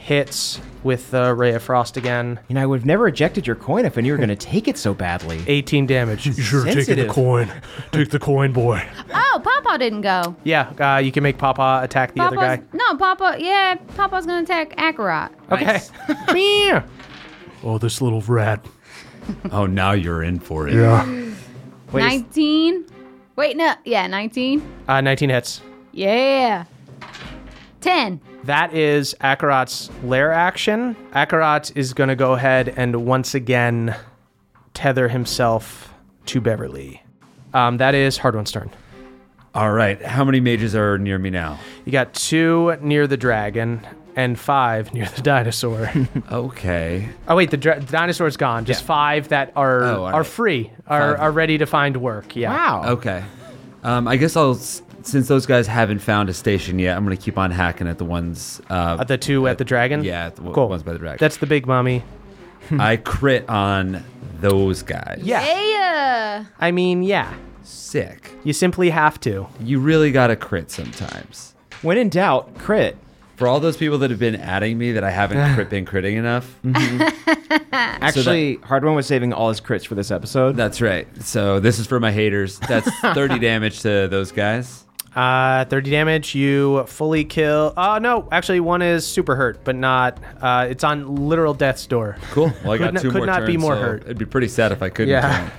hits with the Ray of Frost again. You know, I would have never ejected your coin if I knew you were going to take it so badly. eighteen damage. You should have taken Sensitive. the coin. Take the coin, boy. Oh, Papa didn't go. Yeah, uh, you can make Papa attack the other Papa's, guy. No, Papa. Yeah, Papa's gonna attack Akarat. Okay. Meow. Oh, this little rat. Oh, now you're in for it. Yeah. Wait, is- nineteen. Wait, no. Yeah, nineteen. uh, nineteen hits. Yeah. ten. That is Akarat's lair action. Akarat is going to go ahead and once again tether himself to Beverly. Um, that is Hard One's turn. All right. How many mages are near me now? You got two near the dragon and five near the dinosaur. Okay. Oh wait, the, dra- the dinosaur's gone. Just five that are Oh, all are right. free, are, Five. are ready to find work. Yeah. Wow. Okay. Um, I guess I'll, s- since those guys haven't found a station yet, I'm going to keep on hacking at the ones. Uh, Uh, the two at the dragon. yeah, the w- Cool. ones by the dragon. That's the big mummy. I crit on those guys. Yeah. Yeah. I mean, yeah. Sick. You simply have to. You really got to crit sometimes. When in doubt, crit. For all those people that have been adding me that I haven't crit been critting enough, Actually, Hard One was saving all his crits for this episode. that's right. So this is for my haters. That's thirty damage to those guys. Uh, thirty damage. You fully kill. Oh no, actually, one is super hurt, but not. Uh, it's on literal death's door. Cool. Well, I got Could not- two could more not be turns, more so hurt. It'd be pretty sad if I couldn't. Yeah. turn.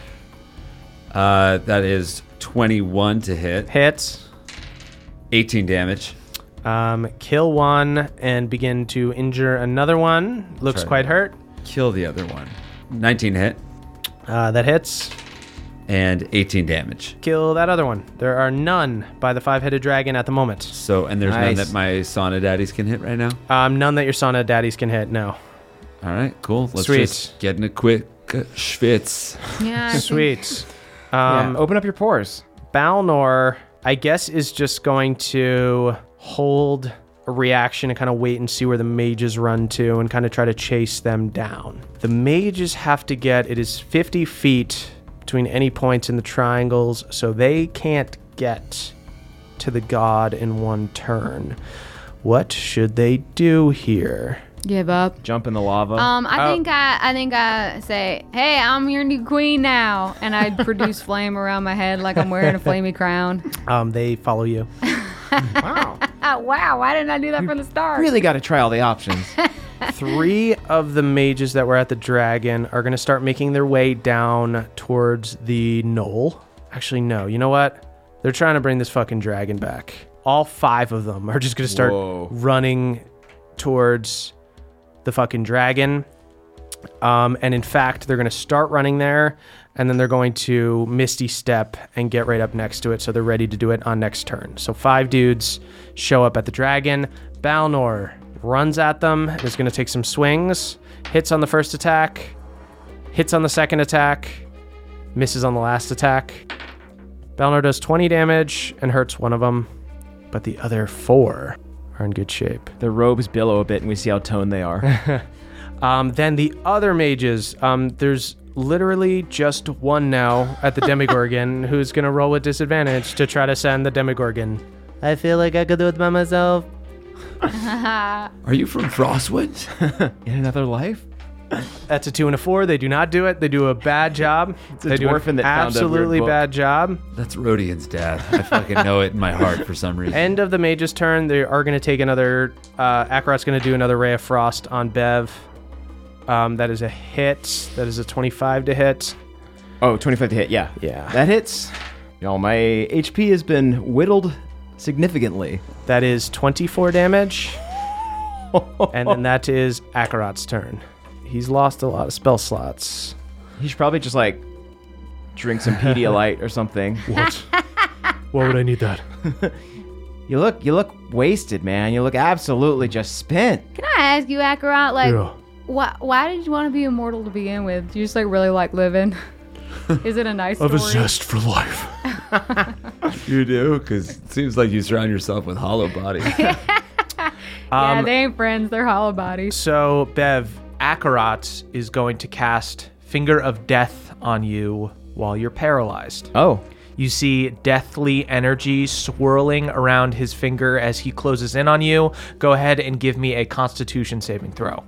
Uh, that is twenty-one to hit, Hits. eighteen damage. Um, kill one and begin to injure another one. Looks Try quite that. hurt. Kill the other one. nineteen hit Uh, that hits. and eighteen damage. Kill that other one. There are none by the five-headed dragon at the moment. So, and there's none Nice. that my sauna daddies can hit right now. Um, none that your sauna daddies can hit. No. All right, cool. Let's Sweet. just get in a quick uh, schwitz. Yeah. I think- Sweet. Yeah, Um, open up your pores. Balnor, I guess, is just going to hold a reaction and kind of wait and see where the mages run to and kind of try to chase them down. The mages have to get, it is fifty feet between any points in the triangles, so they can't get to the god in one turn. What should they do here? Give up. Jump in the lava. Um, I Oh. think I, I think I say, "Hey, I'm your new queen now," and I produce flame around my head like I'm wearing a flamey crown. Um, they follow you. wow. Oh, wow! Why didn't I do that from the start? Really got to try all the options. Three of the mages that were at the dragon are going to start making their way down towards the knoll. Actually, no. You know what? They're trying to bring this fucking dragon back. All five of them are just going to start Whoa. running towards the fucking dragon. Um, and in fact, they're going to start running there, and then they're going to Misty Step and get right up next to it, so they're ready to do it on next turn. So five dudes show up at the dragon. Balnor runs at them, is going to take some swings, hits on the first attack, hits on the second attack, misses on the last attack. Balnor does twenty damage and hurts one of them, but the other four are in good shape. The robes billow a bit, and we see how toned they are. Um, then the other mages, um, there's literally just one now at the Demigorgon who's going to roll with disadvantage to try to send the Demigorgon. I feel like I could do it by myself. Are you from Frostwind? In another life? That's a two and a four. They do not do it. They do a bad job. a they do an dwarfen that found a weird absolutely book. bad job. That's Rodian's dad. I fucking know it in my heart for some reason. End of the mage's turn. They are going to take another. Uh, Akarat's going to do another Ray of Frost on Bev. Um, that is a hit. That is a twenty-five to hit. Oh, twenty-five to hit, yeah. Yeah. That hits. Y'all, my H P has been whittled significantly. That is twenty-four damage. And then that is Akarat's turn. He's lost a lot of spell slots. He should probably just, like, drink some Pedialyte or something. What? Why would I need that? You look, you look wasted, man. You look absolutely just spent. Can I ask you, Akarat, like, Yeah. why, why did you want to be immortal to begin with? Do you just, like, really like living? Is it a nice I have a story? zest for life. You do? Because it seems like you surround yourself with hollow bodies. Yeah, Um, they ain't friends. They're hollow bodies. So, Bev, Akarat is going to cast Finger of Death on you while you're paralyzed. Oh. You see deathly energy swirling around his finger as he closes in on you. Go ahead and give me a Constitution saving throw.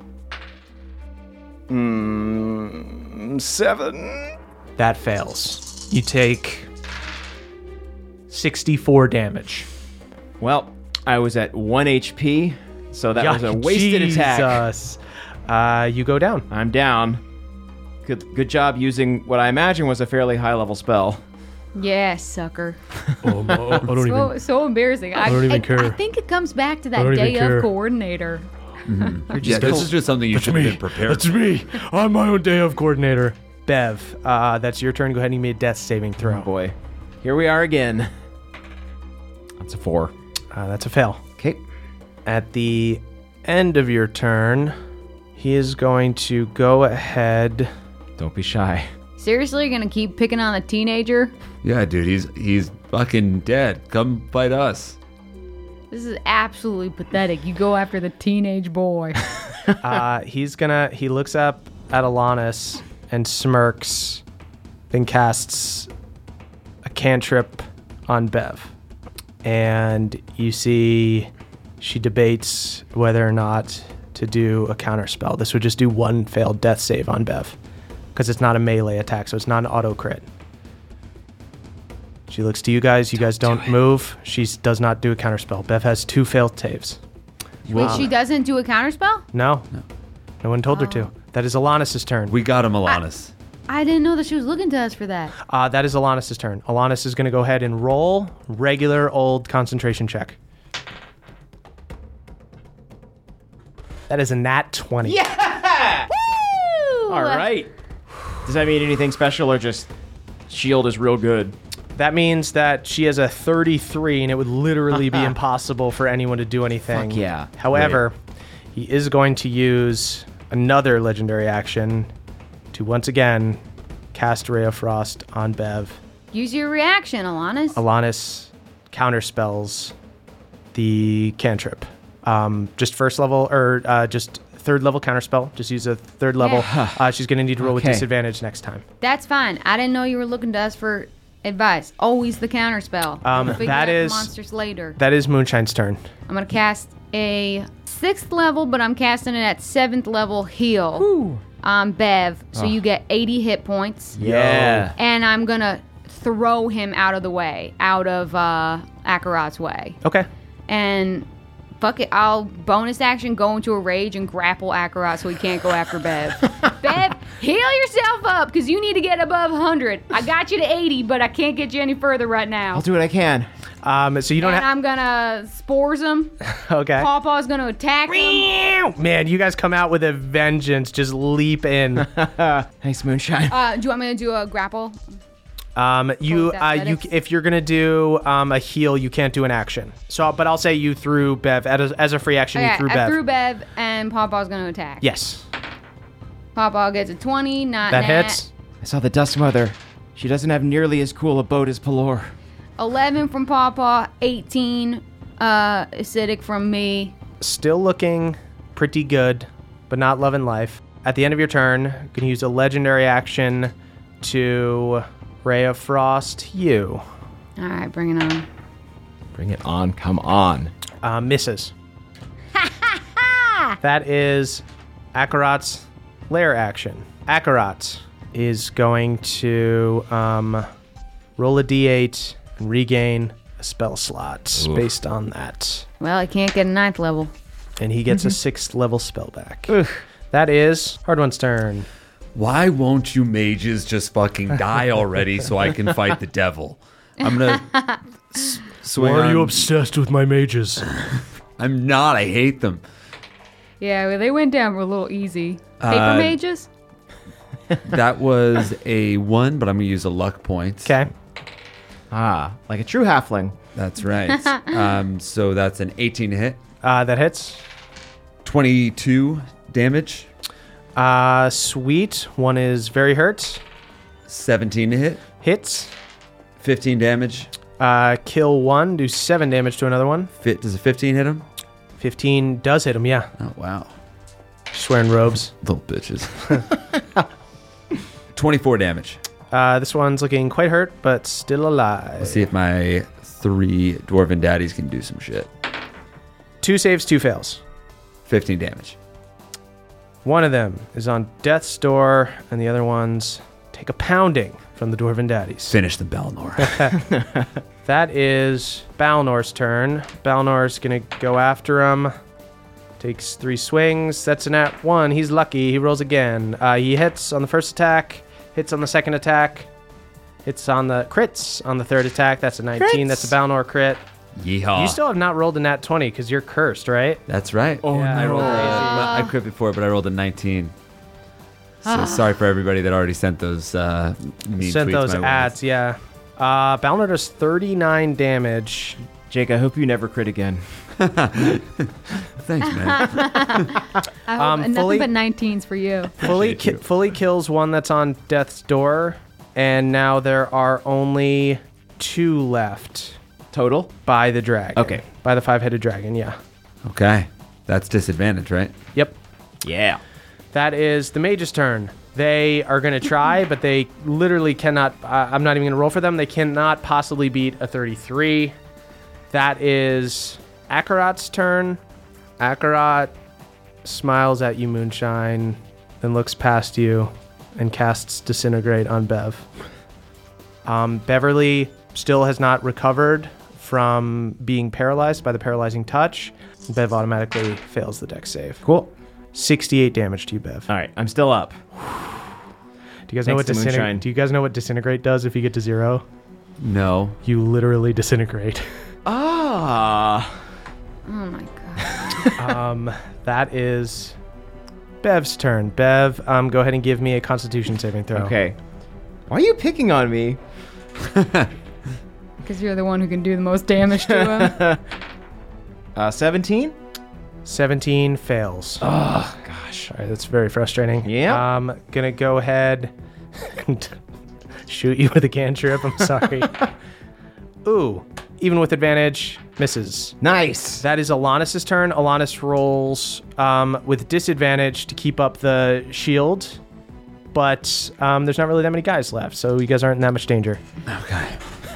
Mm, seven. That fails. You take sixty-four damage. Well, I was at one H P, so that was a wasted attack. Jesus. Uh, you go down. I'm down. Good, good job using what I imagine was a fairly high-level spell. Yeah, sucker. Oh, I I don't So, even. so embarrassing. I, don't even I, care. I think it comes back to I that don't even day care. of coordinator. Yeah, this is just something you That's should have me. been prepared That's me. I'm my own day of coordinator. Bev, uh, that's your turn. Go ahead and give me a death saving Oh throw. boy. Here we are again. That's a four. Uh, that's a fail. Okay. At the end of your turn, he is going to go ahead. Don't be shy. Seriously, you're gonna keep picking on a teenager? Yeah, dude, he's he's fucking dead. Come fight us. This is absolutely pathetic. You go after the teenage boy. Uh, he's gonna. He looks up at Alanis and smirks, then casts a cantrip on Bev, and you see she debates whether or not to do a counterspell. This would just do one failed death save on Bev, because it's not a melee attack, so it's not an auto crit. She looks to you guys. You guys don't move. She does not do a counterspell. Bev has two failed saves. Wait, she doesn't do a counterspell? No, no, no one told her to. That is Alanis' turn. We got him, Alanis. I didn't know that she was looking to us for that. Uh, that is Alanis' turn. Alanis is going to go ahead and roll regular old concentration check. That is a nat twenty. Yeah! Woo! All right. Does that mean anything special or just shield is real good? That means that she has a thirty-three, and it would literally be impossible for anyone to do anything. Fuck yeah. However, he is going to use another legendary action to once again cast Ray of Frost on Bev. Use your reaction, Alanis. Alanis counterspells the cantrip. Um, just first level, or uh, just third level counterspell. Just use a third level. Yeah. Uh, she's going to need to roll with Okay. disadvantage next time. That's fine. I didn't know you were looking to us for advice. Always the counterspell. Um, We'll figure that out is- the monsters later. That is Moonshine's turn. I'm gonna cast a sixth level, but I'm casting it at seventh level heal on Bev, so you get eighty hit points. Yeah. And I'm gonna throw him out of the way, out of uh, Akarat's way. Okay. And fuck it, I'll bonus action go into a rage and grapple Akarat so he can't go after Bev. Bev, heal yourself up because you need to get above one hundred. I got you to eighty, but I can't get you any further right now. I'll do what I can. Um, so you don't and have. I'm gonna spores him. Okay. Pawpaw's gonna attack him. Man, you guys come out with a vengeance. Just leap in. Thanks, Moonshine. Uh, do you want me to do a grapple? Um, you, Close uh, you, athletics. if you're gonna do um, a heal, you can't do an action. So, but I'll say you threw Bev as a, as a free action. Okay, you threw I Bev. threw Bev, and Pawpaw's gonna attack. Yes, Pawpaw gets a twenty, not that nat. hits. I saw the Dust Mother. She doesn't have nearly as cool a boat as Pelor. eleven from Pawpaw, eighteen uh, acidic from me. Still looking pretty good, but not loving life. At the end of your turn, gonna use a legendary action to Ray of Frost you. All right, bring it on. Bring it on. Come on. Uh, misses. That is Akarat's lair action. Akarat is going to um, roll a d eight and regain a spell slot based on that. Well, I can't get a ninth level. And he gets a sixth level spell back. That is Hard One's turn. Why won't you mages just fucking die already so I can fight the devil? I'm gonna s- swing Why are you on- obsessed with my mages? I'm not. I hate them. Yeah, well, they went down a little easy. Paper Uh, mages? That was a one, but I'm gonna use a luck point. Okay. Ah, like a true halfling. That's right. um, so that's an eighteen hit, Uh, that hits. twenty-two damage, Uh, sweet. One is very hurt. seventeen to hit, Hits. fifteen damage. Uh, kill one. Do seven damage to another one. Fit does a fifteen hit him? fifteen does hit him, yeah. Oh wow, Just wearing robes. little bitches. twenty-four damage. Uh, this one's looking quite hurt, but still alive. Let's see if my three dwarven daddies can do some shit. Two saves, two fails. fifteen damage. One of them is on death's door, and the other ones take a pounding from the dwarven daddies. Finish the Balnor. That is Balnor's turn. Balnor's going to go after him. Takes three swings. That's an at one. He's lucky. He rolls again. Uh, he hits on the first attack. Hits on the second attack. Hits on the crits on the third attack. That's a nineteen. Crits. That's a Balnor crit. Yeehaw. You still have not rolled a nat twenty because you're cursed, right? That's right. Oh, Yeah, I no. rolled. I crit before, but I rolled a nineteen. So sorry for everybody that already sent those uh, mean Sent tweets those my way. ads, yeah. Uh, Balnor does thirty-nine damage. Jake, I hope you never crit again. Thanks, man. I hope Um, nothing fully- but nineteens for you. Fully, ki- fully kills one that's on death's door, and now there are only two left Total? by the dragon. Okay. By the five-headed dragon, yeah. Okay. That's disadvantage, right? Yep. Yeah. That is the mage's turn. They are going to try, but they literally cannot. Uh, I'm not even going to roll for them. They cannot possibly beat a thirty-three. That is Akarat's turn. Akarat smiles at you, Moonshine, then looks past you and casts Disintegrate on Bev. Um, Beverly still has not recovered from being paralyzed by the paralyzing touch. Bev automatically fails the dex save. Cool. sixty-eight damage to you, Bev. All right, I'm still up. Do you guys know what Thanks to disintegrate? Moonshine. Do you guys know what disintegrate does if you get to zero? No. You literally disintegrate. Ah. Oh my god. um, that is Bev's turn. Bev, um, go ahead and give me a Constitution saving throw. Okay. Why are you picking on me? Because you're the one who can do the most damage to him. Uh, seventeen? seventeen fails. Oh, gosh. All right, that's very frustrating. Yeah. Um, gonna go ahead and shoot you with a cantrip. I'm sorry. Ooh, even with advantage, misses. Nice. That is Alanis' turn. Alanis rolls um, with disadvantage to keep up the shield, but um, there's not really that many guys left, so you guys aren't in that much danger. Okay.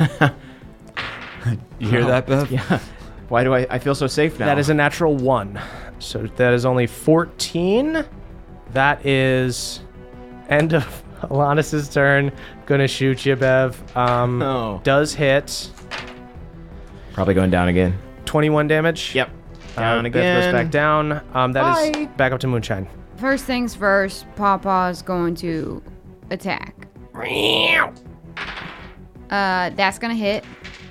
You hear that, Bev? Yeah. Why do I, I feel so safe now? That is a natural one, so that is only fourteen. That is end of Alanis' turn. Gonna shoot you, Bev. Um, Oh. Does hit. Probably going down again. twenty-one damage. Yep. Uh, Down Bev again. goes back down. Um, that is Bye. back up to Moonshine. First things first, Pawpaw's going to attack. Uh, that's gonna hit.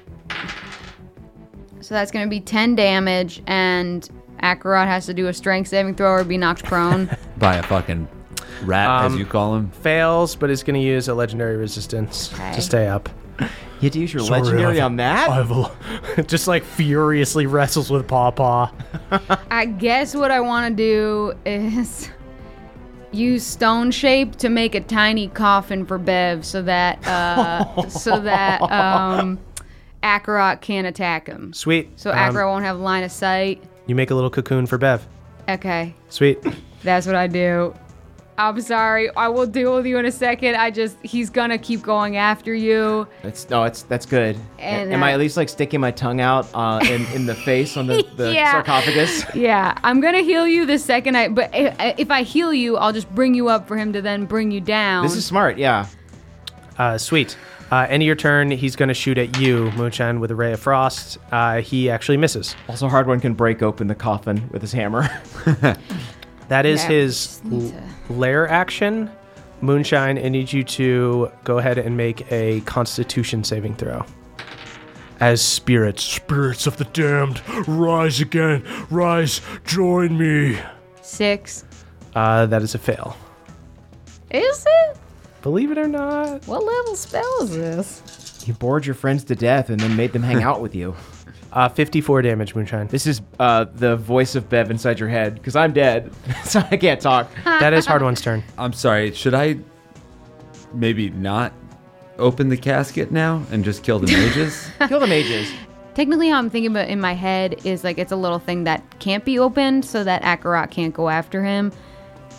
So that's gonna be ten damage, and Akarat has to do a strength saving throw or be knocked prone. By a fucking rat, Um, as you call him. Fails, but is gonna use a legendary resistance Okay. to stay up. You had to use your Sorry, legendary I've- on that? I've a- Just like furiously wrestles with Pawpaw. I guess what I want to do is use stone shape to make a tiny coffin for Bev, so that uh, so that um, Akarat can't attack him. Sweet. So Um, Akarat won't have line of sight. you make a little cocoon for Bev. Okay, Sweet. that's what I do. I'm sorry. I will deal with you in a second. I just he's gonna keep going after you. It's no, it's that's good. And, Am I uh, at least like sticking my tongue out uh, in in the face on the, the Yeah. sarcophagus? Yeah, I'm gonna heal you the second I. But i- if I heal you, I'll just bring you up for him to then bring you down. This is smart. Yeah. Uh, sweet. Uh, end of your turn, he's going to shoot at you, Moonshine, with a ray of frost. Uh, he actually misses. Also, Hard One can break open the coffin with his hammer. That is Yeah, his just need l- lair action. Moonshine, I need you to go ahead and make a Constitution saving throw. As spirits. Spirits of the damned, rise again. Rise, join me. Six. Uh, that is a fail. Is it? Believe it or not. What level spell is this? You bored your friends to death and then made them hang out with you. Uh, fifty-four damage, Moonshine. This is uh, the voice of Bev inside your head, because I'm dead, so I can't talk. That is Hard One's turn. I'm sorry. Should I maybe not open the casket now and just kill the mages? Kill the mages. Technically, how I'm thinking about it in my head is like it's a little thing that can't be opened, so that Akarat can't go after him.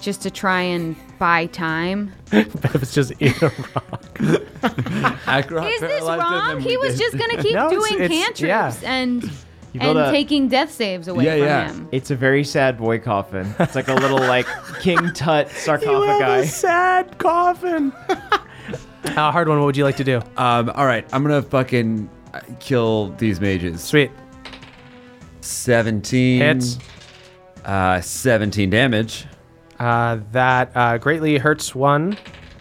just to try and buy time. It's just in a rock. Akrot Is this paralyzed him, wrong? and He we was did- just gonna keep No, it's- doing it's- cantrips yeah. and build and a- taking death saves away Yeah, from yeah. him. It's a very sad boy coffin. It's like a little like King Tut sarcophagi. sad coffin. uh, hard one. What would you like to do? Um, all right, I'm gonna fucking uh, kill these mages. Sweet. seventeen. Hits. Uh, seventeen damage. Uh, that uh, greatly hurts one.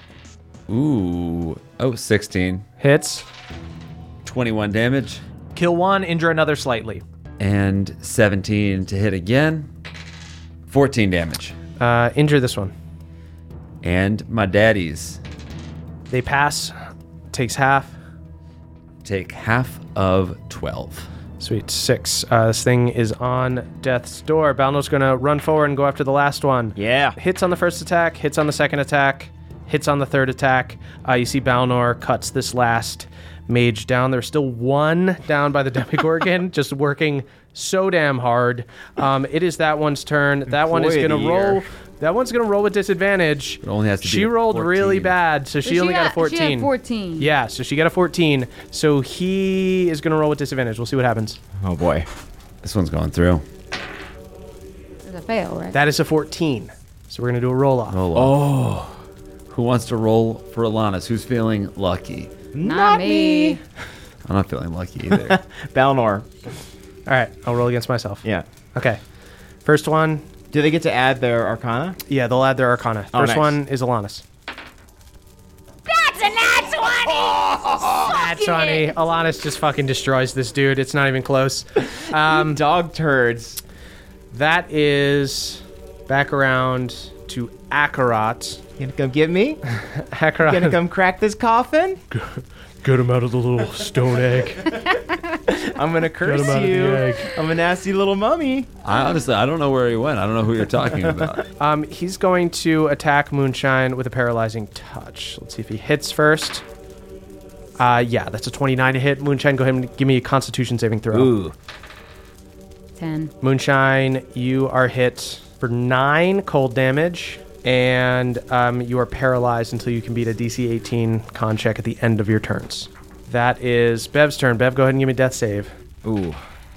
Ooh. Oh, sixteen. Hits. twenty-one damage. Kill one, injure another slightly. And seventeen to hit again. fourteen damage. Uh, injure this one. And my daddies They pass. Takes half. take half of twelve. Sweet. Six. Uh, this thing is on death's door. Balnor's going to run forward and go after the last one. Yeah. Hits on the first attack, hits on the second attack, hits on the third attack. Uh, you see Balnor cuts this last mage down. There's still one down by the Demigorgon, just working so damn hard. Um, it is that one's turn. That one is Employee going of to the roll. year. That one's going to roll with disadvantage. It only has to be She a rolled really fourteen. bad, so she, So only got, a She fourteen. had fourteen. Yeah, so she got a fourteen. So he is going to roll with disadvantage. We'll see what happens. Oh boy. This one's going through. It's a fail, right? That is a fourteen. So we're going to do a roll off. Roll off. Oh. Who wants to roll for Alanis? Who's feeling lucky? Not me. I'm not feeling lucky either. Balnor. All right, I'll roll against myself. Yeah. Okay. First one, Do they get to add their Arcana? yeah, they'll add their Arcana. First Oh, nice. one is Alanis. That's a nat twenty. That's funny. Alanis just fucking destroys this dude. It's not even close. Um, Dog turds. That is back around to Akarat. You gonna come get me? Akarat. Gonna come crack this coffin? Get him out of the little stone egg. I'm gonna curse him out of the you. egg. I'm a nasty little mummy. I honestly, I don't know where he went. I don't know who you're talking about. Um, he's going to attack Moonshine with a paralyzing touch. Let's see if he hits first. Uh, yeah, that's a twenty-nine to hit. Moonshine, go ahead and give me a Constitution saving throw. Ooh. Ten. Moonshine, you are hit for nine cold damage, and um, you are paralyzed until you can beat a D C eighteen con check at the end of your turns. That is Bev's turn. Bev, go ahead and give me death save. Ooh.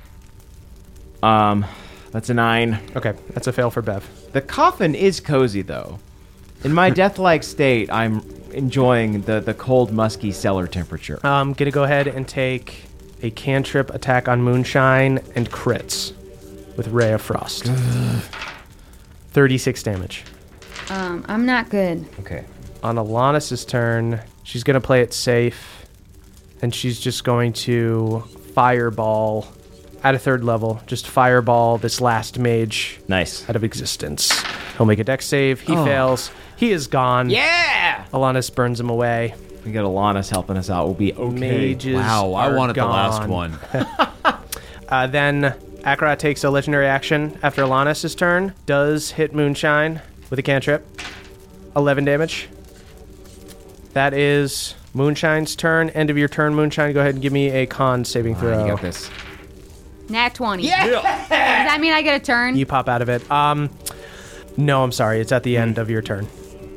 Um, that's a nine. Okay, that's a fail for Bev. The coffin is cozy though. In my death-like state, I'm enjoying the the cold, musky cellar temperature. I'm gonna go ahead and take a cantrip attack on Moonshine and crits with Ray of Frost. thirty-six damage. Um, I'm not good. Okay. On Alanis' turn, she's going to play it safe, and she's just going to fireball at a third level. Just fireball this last mage Nice. out of existence. He'll make a dex save. He fails. He is gone. Yeah. Alanis burns him away. We got Alanis helping us out. We'll be okay. Mages Wow, I are wanted the last gone. one. Uh, then Akarat takes a legendary action after Alanis' turn. Does hit Moonshine with a cantrip. eleven damage. That is Moonshine's turn. End of your turn, Moonshine. Go ahead and give me a con saving throw. You got this. Nat twenty. Yeah. Does that mean I get a turn? You pop out of it. Um, no, I'm sorry. It's at the end of your turn.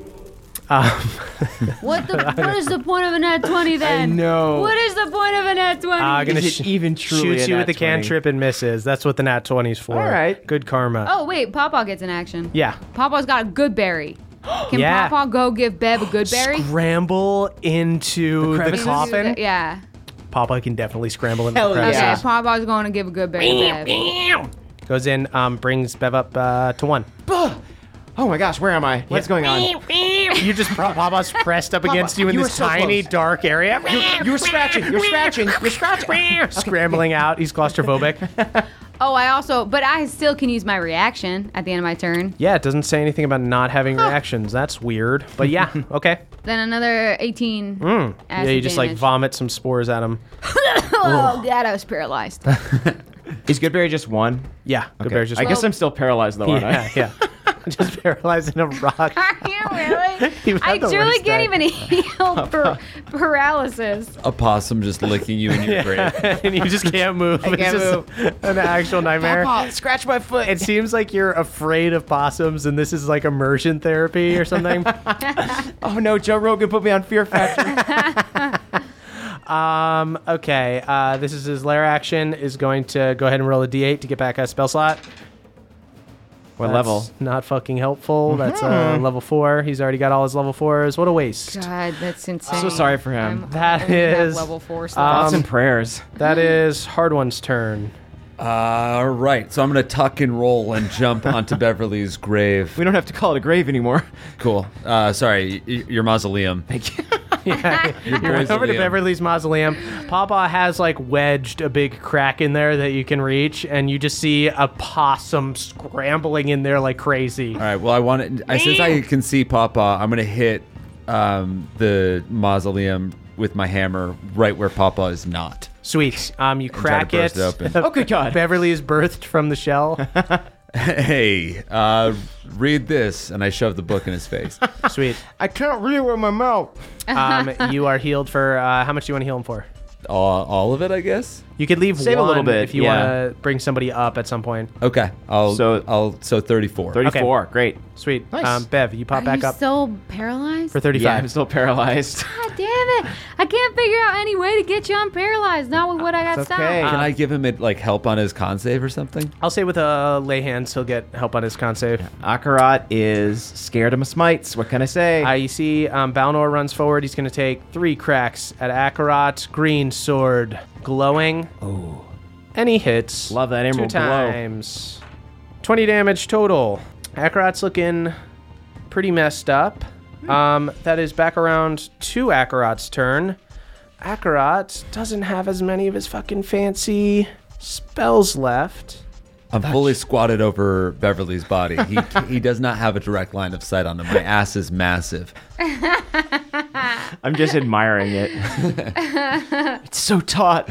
What the? What is the point of a nat twenty then? know. What is the point of a nat twenty? Uh, I'm gonna Is it sh- even truly shoots a you nat with the twenty? cantrip and misses. That's what the nat twenty's for. All right. Good karma. oh wait, Pawpaw gets an action. Yeah. Pawpaw's got a good berry. Can Yeah. Pawpaw go give Beb a good berry? Scramble into the, crevices? coffin. Yeah. Papa can definitely scramble into Hell the yeah. crevices. Okay, Pawpaw's going to give a good berry to Beb. Goes in, um, brings Bev up uh, to one. Oh my gosh, where am I? What's going on? You just Papa's pressed up against you in you this were so tiny close. dark area. You were scratching. You're scratching. You're scratching. Scrambling out. He's claustrophobic. Oh, I also, but I still can use my reaction at the end of my turn. Yeah, it doesn't say anything about not having reactions. That's weird. But yeah, okay. Then another eighteen. Mm. Yeah, acid you just like damage. vomit some spores at him. Oh god, I was paralyzed. Is Goodberry just one? Yeah, good Okay. bear just. I guess I'm still paralyzed though, aren't I? Yeah, yeah. just paralyzed in a rock. Are you really? You I had the truly worst can't day. even heal par- paralysis. A possum just licking you in your grave. And you just can't move. I it's can't just an actual nightmare. Papa, scratch my foot. It seems like you're afraid of possums, and this is like immersion therapy or something. Oh no, Joe Rogan put me on Fear Factor. um. Okay. Uh, this is his lair action. Is going to go ahead and roll a d eight to get back a spell slot. What That's level? Not fucking helpful. That's uh, level four. He's already got all his level fours. What a waste. God, that's insane. so sorry for him. I'm, That I only have is, level four. um, Thoughts and prayers. That is Hard One's turn. All right, so I'm going to tuck and roll and jump onto Beverly's grave. We don't have to call it a grave anymore. Cool. Uh, sorry, y- your mausoleum. Thank you. Yeah, you went over to mausoleum. Beverly's mausoleum. Papa has like wedged a big crack in there that you can reach, and you just see a possum scrambling in there like crazy. All right, well, I want to, I, since I can see Papa, I'm going to hit um, the mausoleum with my hammer right where Papa is not. Sweet. Um, you try to crack burst it. it open. Oh, good God. Beverly is birthed from the shell. Hey, uh, read this. And I shove the book in his face. Sweet. I can't read it with my mouth. Um, you are healed for uh, how much do you want to heal him for? all, all of it, I guess. You could leave Save a one little bit, if you yeah. want to bring somebody up at some point. Okay, I'll So- so I'll so thirty-four. thirty-four. Great. Sweet. Nice. Um, Bev, you pop Are back you up still paralyzed? for Yeah, thirty-five. I'm still paralyzed. God damn it! I can't figure out any way to get you unparalyzed. Not with what I got It's stopped. okay. Can I give him like help on his con save or something? I'll say with a lay hands, he'll get help on his con save. Akarat is scared of my smites. What can I say? Uh, you see, um, Balnor runs forward. He's going to take three cracks at Akarat. Green sword, glowing. oh. And he hits. Love that emerald two glow. times. twenty damage total. Akarat's looking pretty messed up. Um, that is back around to Akarat's turn. Akarat doesn't have as many of his fucking fancy spells left. I'm fully squatted over Beverly's body. He he does not have a direct line of sight on him. My ass is massive. I'm just admiring it. It's so taut.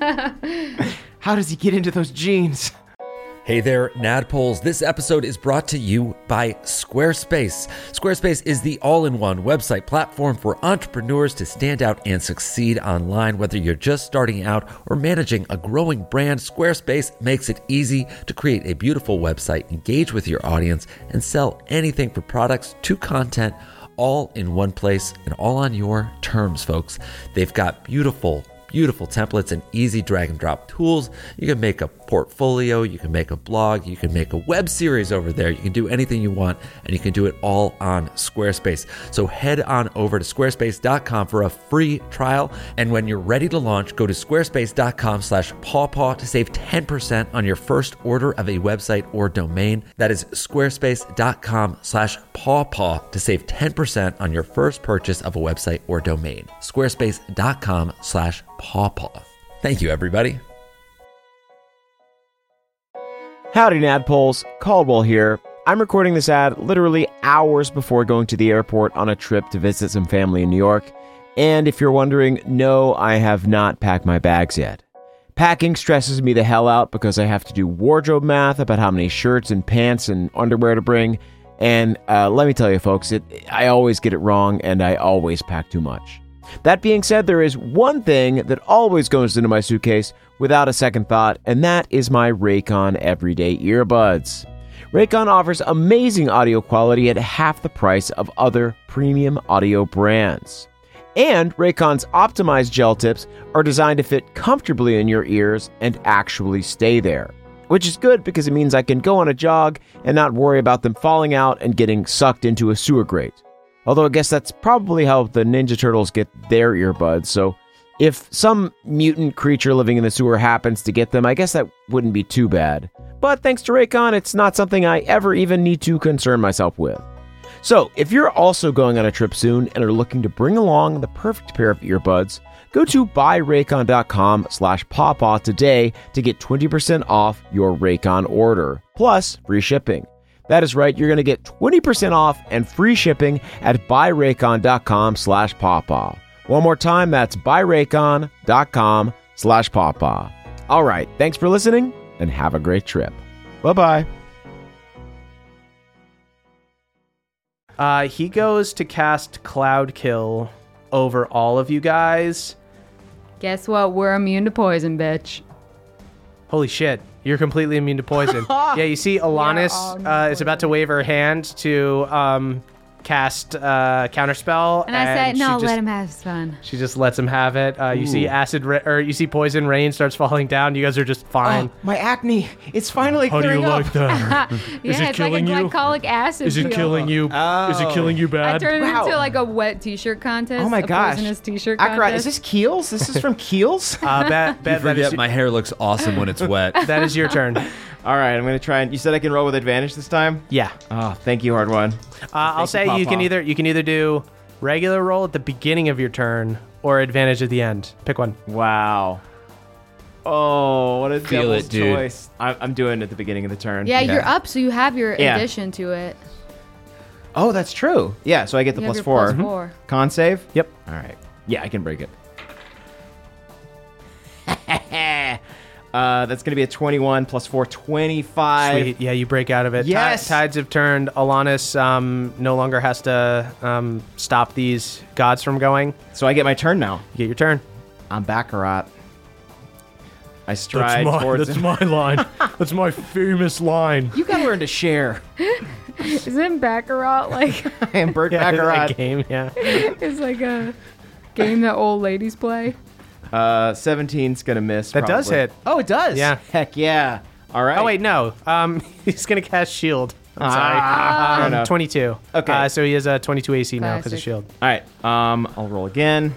How does he get into those jeans? Hey there, Nadpoles. This episode is brought to you by Squarespace. Squarespace is the all-in-one website platform for entrepreneurs to stand out and succeed online. Whether you're just starting out or managing a growing brand, Squarespace makes it easy to create a beautiful website, engage with your audience, and sell anything from products to content all in one place and all on your terms, folks. They've got beautiful Beautiful templates and easy drag and drop tools. You can make a portfolio, you can make a blog, you can make a web series over there. You can do anything you want, and you can do it all on Squarespace. So head on over to squarespace dot com for a free trial. And when you're ready to launch, go to squarespace dot com slash pawpaw to save ten percent on your first order of a website or domain. That is squarespace dot com slash pawpaw to save ten percent on your first purchase of a website or domain. squarespace dot com slash pawpaw. Thank you, everybody. Howdy, Nadpoles. Caldwell here. I'm recording this ad literally hours before going to the airport on a trip to visit some family in New York. And if you're wondering, no, I have not packed my bags yet. Packing stresses me the hell out because I have to do wardrobe math about how many shirts and pants and underwear to bring. And uh, let me tell you, folks, it, I always get it wrong and I always pack too much. That being said, there is one thing that always goes into my suitcase without a second thought, and that is my Raycon Everyday Earbuds. Raycon offers amazing audio quality at half the price of other premium audio brands. And Raycon's optimized gel tips are designed to fit comfortably in your ears and actually stay there. Which is good because it means I can go on a jog and not worry about them falling out and getting sucked into a sewer grate. Although I guess that's probably how the Ninja Turtles get their earbuds, so if some mutant creature living in the sewer happens to get them, I guess that wouldn't be too bad. But thanks to Raycon, it's not something I ever even need to concern myself with. So, if you're also going on a trip soon and are looking to bring along the perfect pair of earbuds, go to buy raycon dot com slash pawpaw today to get twenty percent off your Raycon order, plus free shipping. That is right, you're going to get twenty percent off and free shipping at buy raycon dot com slash pawpaw. One more time, that's buy raycon dot com slash pawpaw. All right, thanks for listening and have a great trip. Bye-bye. Uh, he goes to cast Cloud Kill over all of you guys. Guess what? We're immune to poison, bitch. Holy shit. You're completely immune to poison. Yeah, you see Alanis all immune uh, to is about to wave her hand to um, cast uh, Counterspell. And I said, she no, just, let him have his fun. She just lets him have it. Uh, you see acid, ra- or you see poison rain starts falling down. You guys are just fine. Oh, my acne. It's finally How do you clearing up. like that? Yeah, Is it it's killing like a you? glycolic acid. Is it peel. killing you? Is it killing you I bad? turned it Wow. into like a wet t-shirt contest. Oh my a gosh. poisonous t-shirt Akarat, contest. is this Keels? This is from Keels? Uh, Beth, Beth, that, is, Forget my hair looks awesome when it's wet. that is your turn. All right, I'm going to try and... You said I can roll with advantage this time? Yeah. Oh, thank you, hard one. Uh, I'll say you, you can Pawpaw. either you can either do regular roll at the beginning of your turn or advantage at the end. Pick one. Wow. Oh, what a Feel devil's it, dude. choice. I'm, I'm doing it at the beginning of the turn. yeah, Yeah. you're up, so you have your Yeah. addition to it. Oh, that's true. Yeah, so I get the You have plus your four. plus Mhm. four. Con save? Yep. All right. Yeah, I can break it. uh, that's going to be a twenty-one plus four, twenty-five. Sweet. Yeah, you break out of it. Ti- Yes! tides have turned. Alanis um, no longer has to um, stop these gods from going. So I get my turn now. You get your turn. I'm Baccarat. I That's stride my, towards that's him. my line. That's my famous line. You gotta learn to share. Isn't Baccarat like I am Bert Yeah, Baccarat. that game. Yeah. it's like a game that old ladies play? Uh, seventeen's gonna miss. That does probably. hit. Oh, it does. Yeah. Heck yeah. All right. Oh wait, no. Um, he's gonna cast shield. I'm Ah, sorry. fair Um, enough. twenty-two. Okay. Uh, so he has a twenty-two A C now because of Classic. shield. All right. Um, I'll roll again.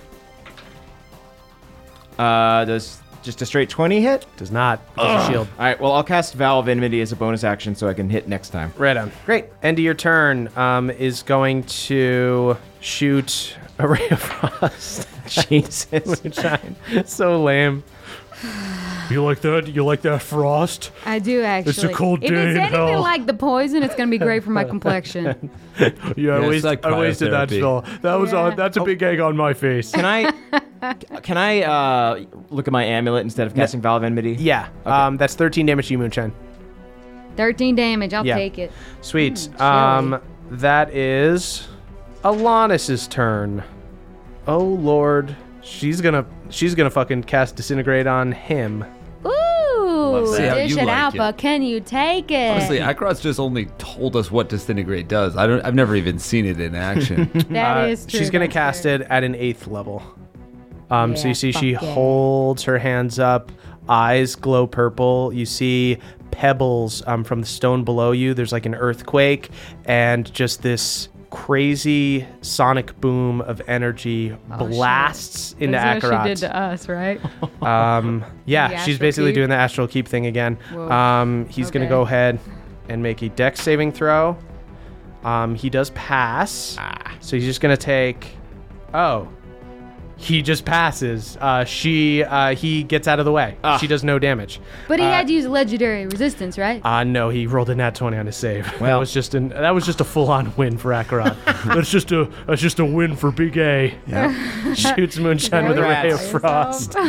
Uh, does just a straight twenty hit? Does not because of shield. All right. Well, I'll cast Vow of Enmity as a bonus action so I can hit next time. Right on. Great. End of your turn um, is going to shoot a ray of frost. Jesus. Moonshine. So lame. You like that? You like that frost? I do actually. a cold if day it's in anything hell. like the poison, it's gonna be great for my complexion. Yeah, I, it's waste, like I wasted that cryotherapy. spell. That was Yeah. uh, that's a big egg on my face. Can I? Can I uh, look at my amulet instead of casting Vow of Enmity? Yeah. Um, that's thirteen damage to you, Moonshine. Thirteen damage. I'll Yeah. take it. Sweet. Mm, um, that is Alanis's turn. Oh Lord, she's gonna she's gonna fucking cast Disintegrate on him. Ooh, See how dish you it like out, it. but can you take it? Honestly, Akarat's just only told us what Disintegrate does. I don't. I've never even seen it in action. That Uh, is true. She's gonna that's cast fair. it at an eighth level. Um, so Yeah, you see she fuck yeah. holds her hands up, eyes glow purple. You see pebbles um, from the stone below you. There's like an earthquake and just this crazy sonic boom of energy blasts into That's what she did Akarat. to us, right? Um, yeah, The she's astral basically keep? doing the astral keep thing again. Whoa. Um, he's gonna Okay. go ahead and make a dex saving throw. Um, he does pass, so he's just gonna take. Oh, he just passes. Uh, she uh, he gets out of the way. She does no damage. But he Uh, had to use legendary resistance, right? Uh, no, he rolled a nat twenty on his save. that Well- was just an that was just a full on win for Akarat. That's just a that's just a win for Big A. Shoots Moonshine with a ray of Congrats. frost.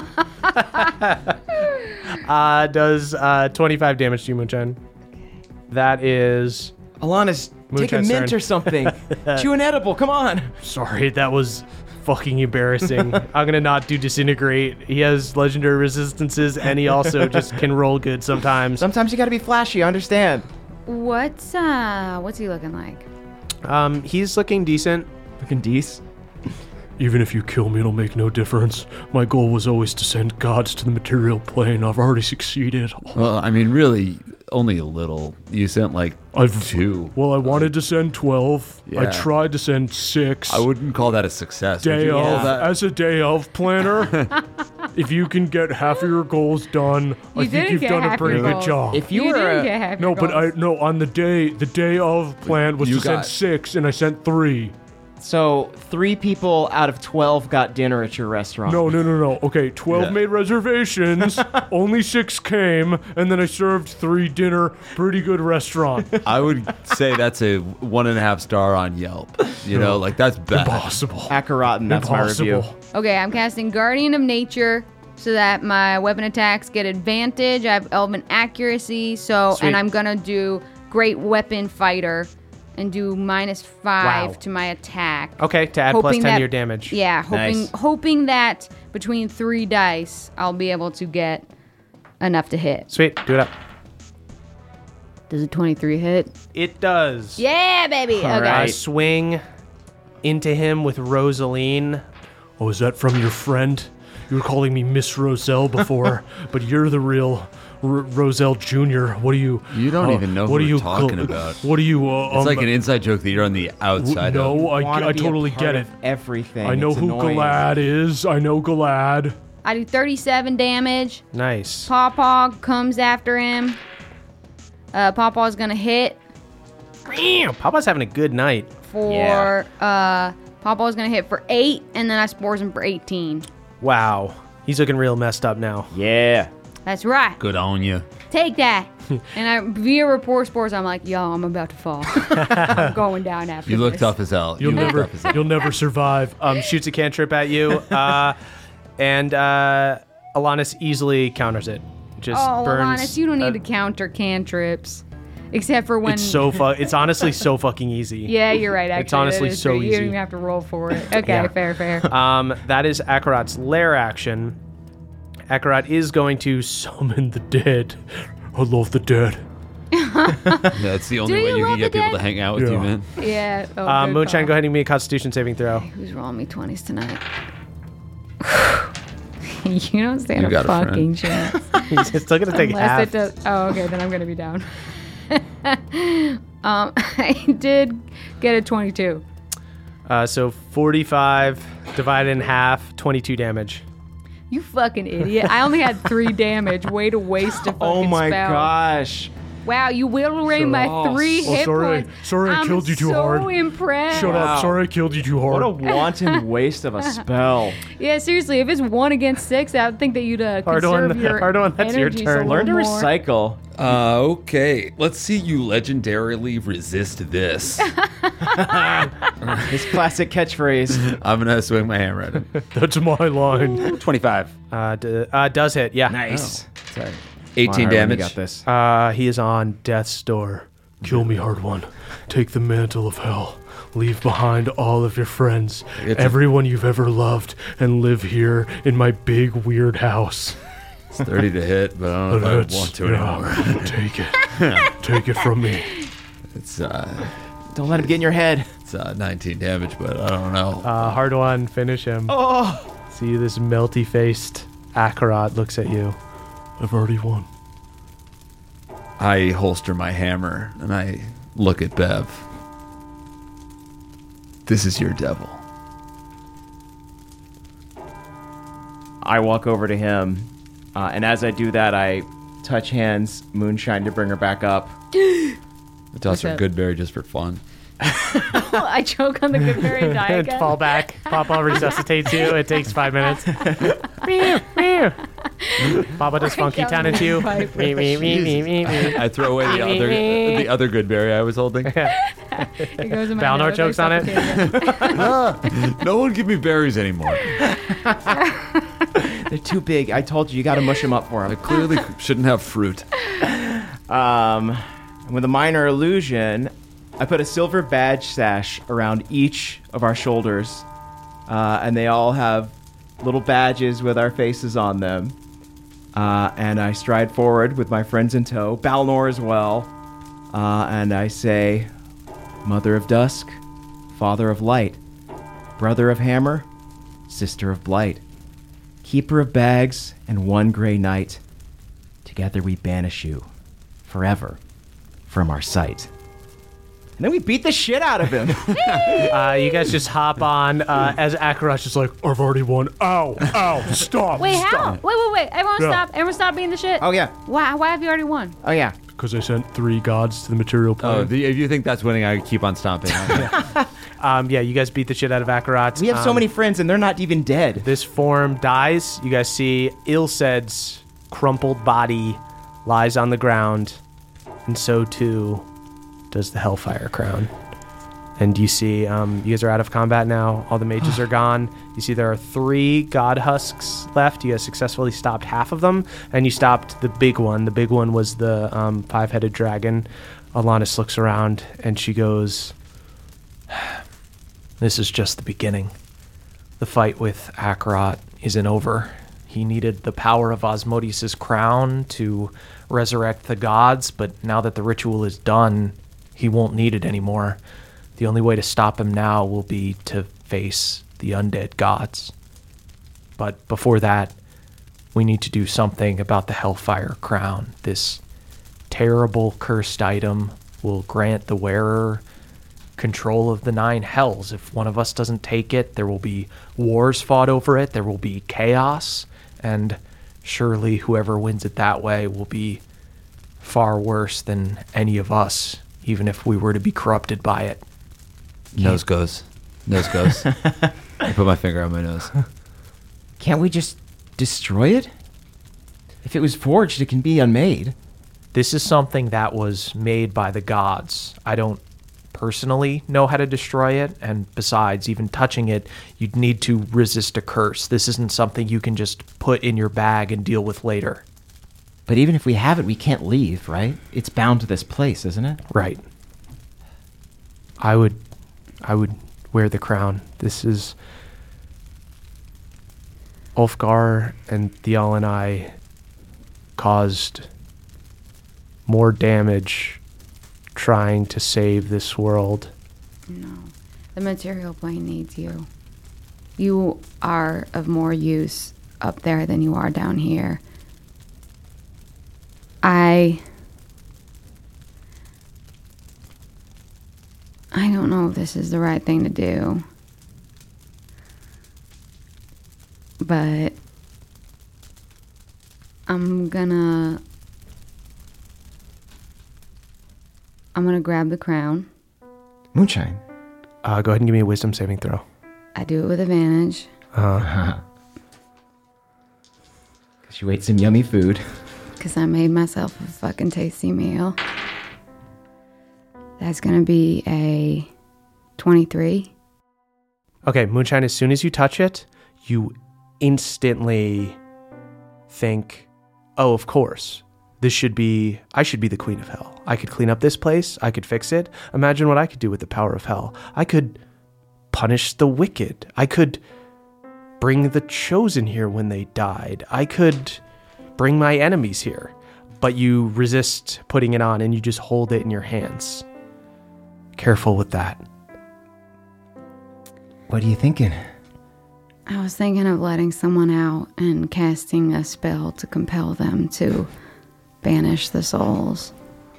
uh, does uh, twenty-five damage to you, Moonshine. That is. Alanis, take a Moonshine's mint turn. or something. Chew an edible. Come on. Sorry, that was fucking embarrassing. I'm gonna not do Disintegrate. He has legendary resistances, and he also just can roll good sometimes. Sometimes you got to be flashy. I understand. What's uh what's he looking like? Um, he's looking decent. Looking decent. Even if you kill me, it'll make no difference. My goal was always to send gods to the material plane. I've already succeeded. well, I mean, really, only a little. You sent like I've two. Well, I wanted to send twelve. I Yeah. tried to send six. I wouldn't call that a success. Would Day you call of, that? as a day of planner, if you can get half of your goals done, I think didn't you've get done a half pretty your good goals. job. If you, You were didn't a, get half no, your but I goals. no on the day the day of plan was You to send got- six, and I sent three. so three people out of twelve got dinner at your restaurant. No, no, no, no. Okay, twelve Yeah. made reservations, only six came, and then I served three dinner. Pretty good restaurant. I would say that's a one and a half star on Yelp. You know, like that's bad. Impossible. Akarat, and that's my review. Impossible. Okay, I'm casting Guardian of Nature so that my weapon attacks get advantage. I have Elven accuracy, so Sweet. and I'm gonna do Great Weapon Fighter. and do minus five Wow. to my attack. Okay, to add plus Hoping ten that- to your damage. Yeah, hoping Nice. hoping that between three dice, I'll be able to get enough to hit. Sweet, do it up. Does a twenty-three hit? It does. Yeah, baby. All okay. I right. swing into him with Rosaline. Oh, is that from your friend? You were calling me Miss Roselle before, but you're the real R- Roselle Junior What do you? You don't uh, even know who what are we're you talking call- about. What do you? Uh, It's um, like an inside joke that you're on the outside no, of. I, Wanna I be a totally part get it. of Everything. I know It's who annoying. Galad is. I know Galad. I do thirty-seven damage. Nice. Pawpaw comes after him. Uh, Pawpaw's gonna hit Meow. Papa's having a good night. for Yeah. uh Pawpaw's gonna hit for eight, and then I spores him for eighteen. Wow. He's looking real messed up now. Yeah. That's right. Good on you. Take that. And I via rapport spores, I'm like, yo, I'm about to fall. I'm going down after You look this. tough as hell. You'll you look never, tough as hell. you'll never survive. Um, shoots a cantrip at you, uh, and uh, Alanis easily counters it. Just Oh, burns. Alanis, you don't need uh, to counter cantrips, except for when. It's so fu- It's honestly so fucking easy. Yeah, you're right. Actually, It's honestly that is so true. You easy. don't even have to roll for it. Okay, Yeah. fair, fair. Um, that is Akarat's lair action. Akarat is going to Summon the dead. I love the dead. That's the only Do way you you can love get the people dead? to hang out with you, Yeah. man. Yeah. Oh, uh, good Moonshine. call. Go ahead and give me a Constitution saving throw. Who's rolling me twenties tonight? you don't stand You a got a friend. fucking chance. He's still gonna take Unless half. it does. Oh, okay. Then I'm gonna be down. um, I did get a twenty-two. Uh, so forty-five divided in half, twenty-two damage. You fucking idiot! I only had three damage. Way to waste a fucking Oh my spell. gosh. Wow, you whittled away my Oh, three oh, hit sorry. points. Sorry I I'm killed you too so hard. So impressed. Shut Wow. up. Sorry I killed you too What a hard. wanton waste of a spell. Yeah, seriously, if it's one against six, I would think that you'd uh, Hard conserve one- your hard one, that's your energies a turn. little Learn to more. recycle. Uh, okay. Let's see you legendarily resist this. His classic catchphrase. I'm gonna swing my hammer at him. That's my line. twenty-five. Uh, d- uh, does hit. Yeah. Nice. Sorry. Come on, eighteen Harlan, you damage. got this. Uh, he is on death's door. Kill me, hard one. Take the mantle of hell. Leave behind all of your friends, It's a- everyone you've ever loved, and live here in my big weird house. It's thirty to hit, but I don't know if I That's- want to yeah, anymore. Take it. Take it from me. It's uh, Don't let him get in your head. it's uh, nineteen damage, but I don't know. Uh, hard one. Finish him. Oh. See this melty faced Akarat looks at you. I've already won. I holster my hammer and I look at Bev. This is your devil. I walk over to him, uh, and as I do that, I touch hands Moonshine to bring her back up. I toss her that? Goodberry just for fun. I choke on the Goodberry and die again. Fall back. Papa resuscitates you. It takes five minutes. Meow, meow. Papa does funky down town the at you. pipe. Me, me, me, me, me, me. I throw away the other the other Goodberry I was holding. It goes in my Balnor nose, I chokes on it. suffocate it. No one give me berries anymore. They're too big. I told you, you got to mush them up for I him. clearly shouldn't have fruit. Um, and with a minor illusion, I put a silver badge sash around each of our shoulders, uh, and they all have little badges with our faces on them. Uh, and I stride forward with my friends in tow, Balnor as well, uh, and I say, Mother of Dusk, Father of Light, Brother of Hammer, Sister of Blight, Keeper of Bags, and One Gray Night, together we banish you forever from our sight. And then we beat the shit out of him. Uh, you guys just hop on uh, as Akarat's just like, I've already won. Ow, ow, stop. Wait, how? stop. Wait, wait, wait. Everyone Yeah. stop. Everyone stop being the shit. Oh, yeah. Why, why have you already won? Oh, yeah. Because I sent three gods to the material plane. Oh, the, if you think that's winning, I keep on stomping. um, yeah, you guys beat the shit out of Akarat. We have so Um, many friends, and they're not even dead. This form dies. You guys see Ilsed's crumpled body lies on the ground, and so too does the Hellfire Crown. And you see, um, you guys are out of combat now. All the mages are gone. You see there are three god husks left. You guys successfully stopped half of them, and you stopped the big one. The big one was the um, five-headed dragon. Alanis looks around and she goes, "This is just the beginning. The fight with Akrot isn't over. He needed the power of Osmodeus' crown to resurrect the gods, but now that the ritual is done, he won't need it anymore. The only way to stop him now will be to face the undead gods. But before that, we need to do something about the Hellfire crown. This terrible cursed item will grant the wearer control of the nine hells. If one of us doesn't take it, there will be wars fought over it, there will be chaos, and surely whoever wins it that way will be far worse than any of us, even if we were to be corrupted by it." Nose goes. Nose goes. I put my finger on my nose. Can't we just destroy it? If it was forged, it can be unmade. This is something that was made by the gods. I don't personally know how to destroy it, and besides, even touching it, you'd need to resist a curse. This isn't something you can just put in your bag and deal with later. But even if we have it, we can't leave, right? It's bound to this place, isn't it? Right. I would I would wear the crown. This is Ulfgar and Thiel and I caused more damage trying to save this world. No. The material plane needs you. You are of more use up there than you are down here. I... I don't know if this is the right thing to do. But... I'm gonna... I'm gonna grab the crown. Moonshine. Uh, go ahead and give me a wisdom saving throw. I do it with advantage. Uh, Because you ate some yummy food. Because I made myself a fucking tasty meal. That's gonna be a twenty-three. okay, Moonshine, as soon as you touch it, you instantly think, oh, of course. This should be, I should be the queen of hell. I could clean up this place. I could fix it. Imagine what I could do with the power of hell. I could punish the wicked. I could bring the chosen here when they died. I could bring my enemies here. But you resist putting it on and you just hold it in your hands. Careful with that. What are you thinking? I was thinking of letting someone out and casting a spell to compel them to banish the souls.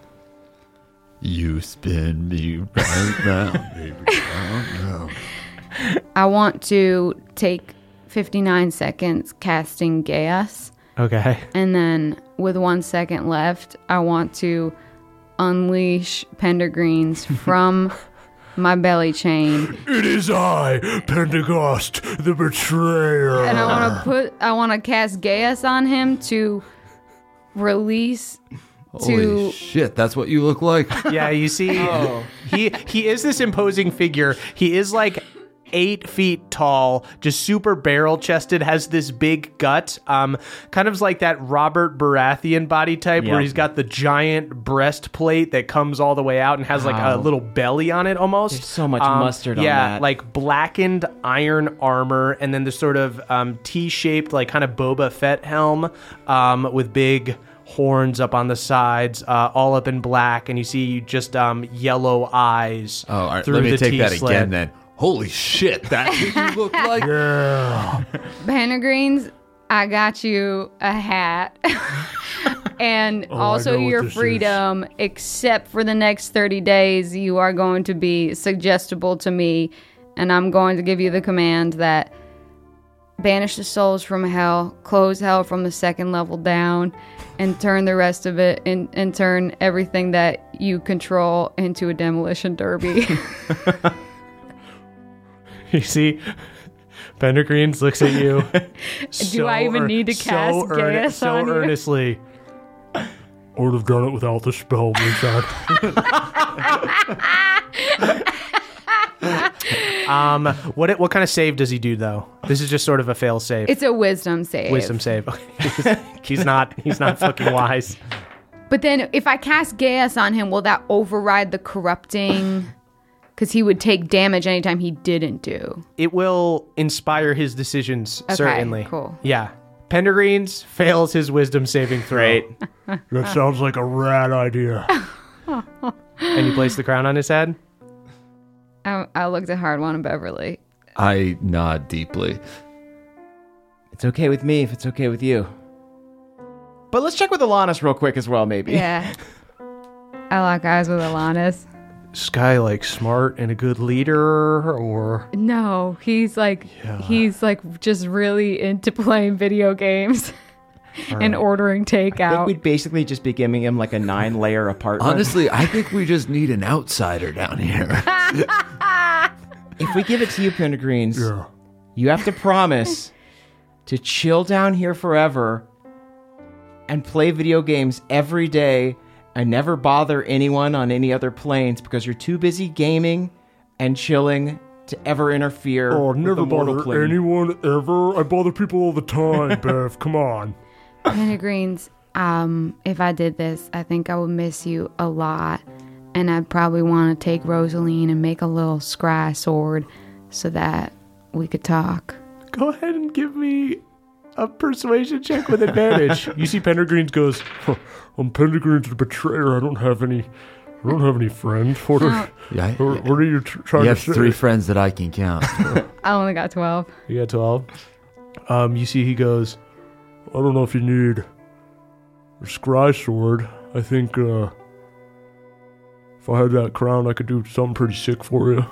You spin me right round, baby. Oh, no. I want to take fifty-nine seconds casting Gaius, Okay. and then with one second left, I want to unleash Pendergreens from my belly chain. It is I, Pentecost, the betrayer. And I want to put, I want to cast Gaius on him to release Holy to shit, that's what you look like? Yeah, you see, he he is this imposing figure. He is like eight feet tall, just super barrel chested, has this big gut, um, kind of like that Robert Baratheon body type, where Yep. he's got the giant breastplate that comes all the way out and has like a Wow. little belly on it almost. There's so much Um, mustard on yeah, that. like blackened iron armor, and then the sort of um, T-shaped, like kind of Boba Fett helm um, with big horns up on the sides, uh, all up in black, and you see just um, yellow eyes. Oh, all right, through let me the take that T-slit. again then. Holy shit, that's what you look like? Pendergreens, I got you a hat. And Oh, I also know what your this is. freedom, except for the next thirty days, you are going to be suggestible to me, and I'm going to give you the command that banish the souls from hell, close hell from the second level down, and turn the rest of it, in, and turn everything that you control into a demolition derby. You see, Pendergreens looks at you. Do I even need to cast so earne- Gaius so on you? earnestly? I would have done it without the spell, Moonshine. Um, what what kind of save does he do though? This is just sort of a fail save. It's a wisdom save. Wisdom save. he's, he's not he's not fucking wise. But then if I cast Gaius on him, will that override the corrupting? Because he would take damage anytime he didn't do. It will inspire his decisions, Okay, certainly. cool. Yeah. Pendergreens fails his wisdom saving throw. Great. That sounds like a rad idea. And you place the crown on his head? I, I looked at Hard One and Beverly. I nod deeply. It's okay with me if it's okay with you. But let's check with Alanis real quick as well, maybe. Yeah. I like guys with Alanis. Is Guy like smart and a good leader, or No, he's like he's like just really into playing video games and ordering I think takeout. we'd basically just be giving him like a nine-layer apartment. Honestly, I think we just need an outsider down here. If we give it to you, Pendergreens, Yeah. you have to promise to chill down here forever and play video games every day and never bother anyone on any other planes because you're too busy gaming and chilling to ever interfere Oh, with never the mortal bother plane. anyone ever. I bother people all the time, Bev. Come on. Pendergreens, um, if I did this, I think I would miss you a lot. And I'd probably want to take Rosaline and make a little scry sword so that we could talk. go ahead and give me a persuasion check with advantage. You see Pendergreens goes, huh, I'm Pendergreens the betrayer. I don't have any I don't have any friends. What are, Yeah, what, what are you tr- trying you to have say? three friends that I can count. I only got twelve. You got twelve. Um, you see he goes, I don't know if you need a scry sword. I think uh, if I had that crown, I could do something pretty sick for you.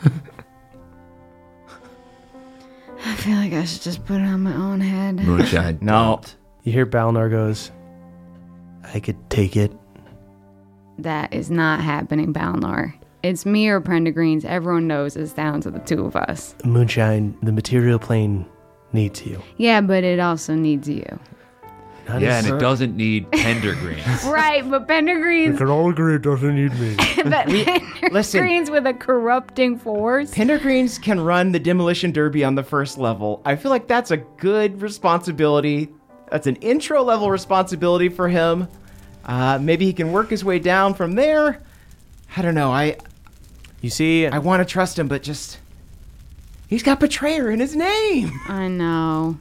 I feel like I should just put it on my own head. Moonshine. No. don't. you hear Balnar goes, I could take it. That is not happening, Balnor. It's me or Pendergreens. Everyone knows it's down to the two of us. Moonshine, the material plane needs you. Yeah, but it also needs you. Not Yeah, as- and it doesn't need Pendergreens. Right, but We Pendergreens, can all agree it doesn't need me. but listen. Pendergreens with a corrupting force. Pendergreens can run the demolition derby on the first level. I feel like that's a good responsibility. That's an intro level responsibility for him. Uh, maybe he can work his way down from there. I don't know. I You see, I want to trust him, but just he's got betrayer in his name. I know.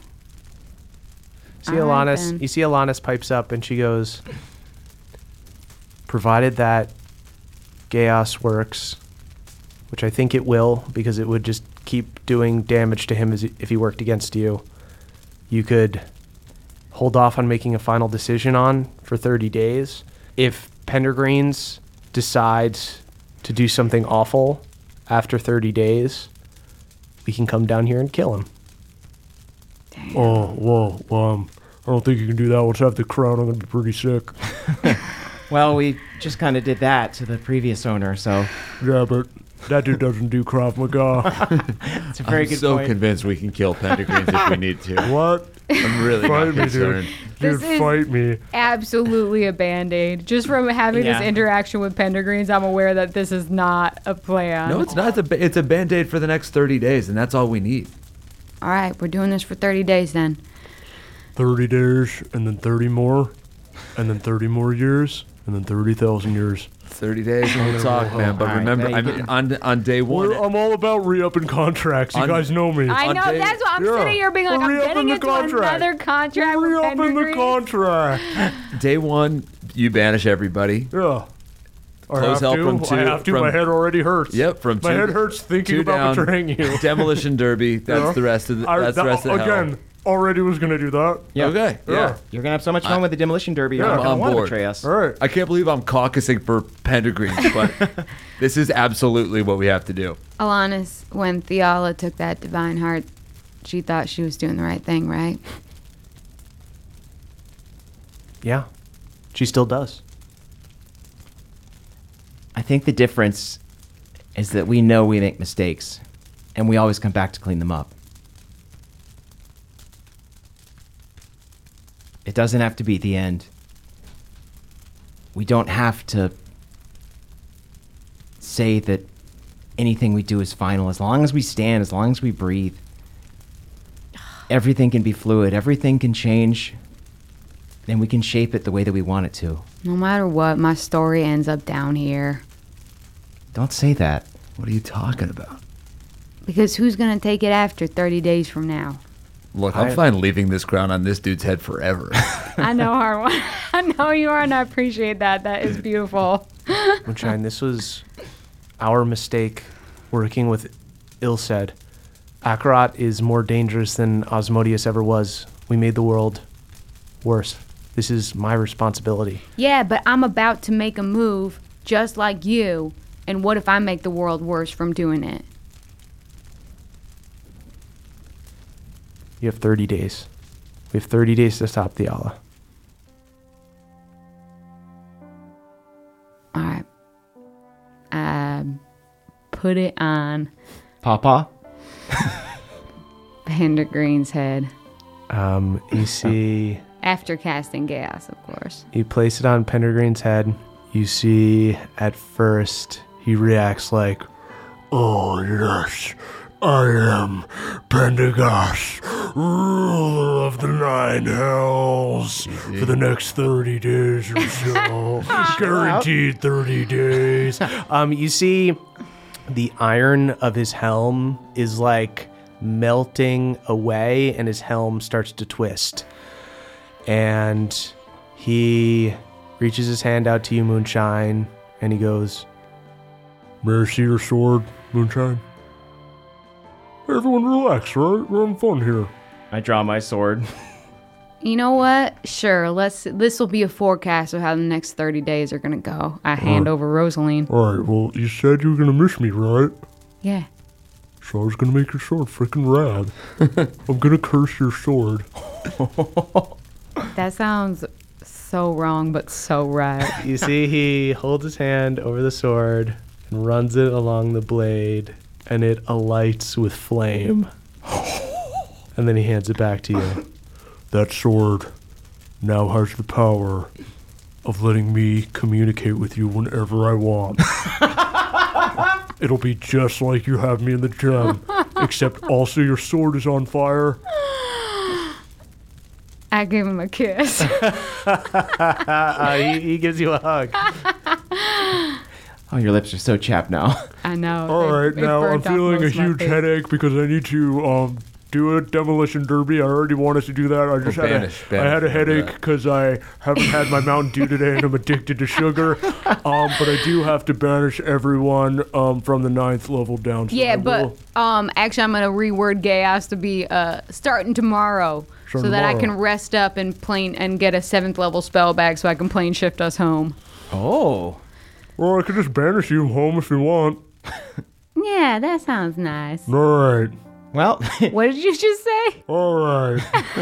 see All right, Alanis. then. You see Alanis pipes up and she goes, provided that Gaius works, which I think it will, because it would just keep doing damage to him as if he worked against you. You could hold off on making a final decision on for thirty days. If Pendergreens decides to do something awful after thirty days, we can come down here and kill him. Oh, whoa, um, I don't think you can do that. Let's have the crown. I'm gonna be pretty sick. Well, we just kind of did that to the previous owner, so Yeah, but that dude doesn't do Krav Maga. it's a very I'm good so point. convinced we can kill Pendergreens if we need to. What? I'm really Fight not me, concerned. dude. This Dude, is- fight me. Absolutely a band-aid. Just from having Yeah. this interaction with Pendergreens, I'm aware that this is not a plan. No, it's not. It's a, ba- it's a band-aid for the next thirty days, and that's all we need. All right, we're doing this for thirty days then. thirty days, and then thirty more, and then thirty more years, and then thirty thousand years. thirty days and we'll talk, man. But All right, remember, now you I mean, get- on on day one, Well, I'm all about re-upping contracts. You On- guys know me. I On know, day- that's what I'm Yeah. sitting here being like, We're I'm re-upping getting the into contract. another contract with Re-upping the Pendergreens. contract. day one, you banish everybody. Yeah. I Close have help to. from two- I have to. from- My head already hurts. Yep, from My two- head hurts thinking two about down, betraying you. Demolition derby. That's Yeah. the rest of the. I- That's that- the rest of the hell. Again, already was gonna do that. Yeah. Okay. Yeah. Yeah. You're gonna have so much fun with the demolition derby. You're Yeah. not gonna I'm want to board. betray us. All right. I can't believe I'm caucusing for Pendergreens, but this is absolutely what we have to do. Alanis, when Theala took that divine heart, she thought she was doing the right thing, right? Yeah, she still does. I think the difference is that we know we make mistakes, and we always come back to clean them up. It doesn't have to be the end. We don't have to say that anything we do is final. As long as we stand, as long as we breathe, everything can be fluid. Everything can change and we can shape it the way that we want it to. No matter what, my story ends up down here. Don't say that. What are you talking about? Because who's going to take it after thirty days from now? Look, I'm I- fine leaving this crown on this dude's head forever. I know, Harwan. I know you are, and I appreciate that. That is beautiful. Moonshine, this was our mistake working with Ilsed. Akarat is more dangerous than Osmodius ever was. We made the world worse. This is my responsibility. Yeah, but I'm about to make a move just like you. And what if I make the world worse from doing it? You have thirty days. We have thirty days to stop the Allah. All right. Um, put it on Papa? Pendergreen's head. Um, you see, After casting Chaos, of course. you place it on Pendergreen's head. You see, at first, he reacts like, Oh, yes, I am Pendergast, ruler of the Nine Hells, for the next thirty days or so. Guaranteed thirty days. Um, you see, the iron of his helm is like melting away, and his helm starts to twist. And he reaches his hand out to you, Moonshine, and he goes, May I see your sword, Moonshine? Everyone relax, right? We're having fun here. I draw my sword. You know what? Sure, let's. This will be a forecast of how the next thirty days are gonna go. I hand over Rosaline. Alright, well, you said you were gonna miss me, right? Yeah. So I was gonna make your sword freaking rad. I'm gonna curse your sword. That sounds so wrong, but so right. you see, he holds his hand over the sword and runs it along the blade, and it alights with flame. And then he hands it back to you. That sword now has the power of letting me communicate with you whenever I want. It'll be just like you have me in the gem, except also your sword is on fire. I give him a kiss. Uh, he, he gives you a hug. Oh, your lips are so chapped now. I know. All it- right, it now I'm burnt off feeling a most of my huge face. headache because I need to um do a demolition derby. I already wanted to do that. I just Oh, had banish, a, banish, I had a remember headache that. because I haven't had my Mountain Dew today and I'm addicted to sugar. Um, but I do have to banish everyone um from the ninth level down. So Yeah, I but will- um, actually, I'm gonna reword Chaos to be uh starting tomorrow, so Starting that I tomorrow. can rest up and plane and get a seventh level spell back, so I can plane shift us home. Oh. well, I could just banish you home if you want. Yeah, that sounds nice. All right, Well, What did you just say? all right.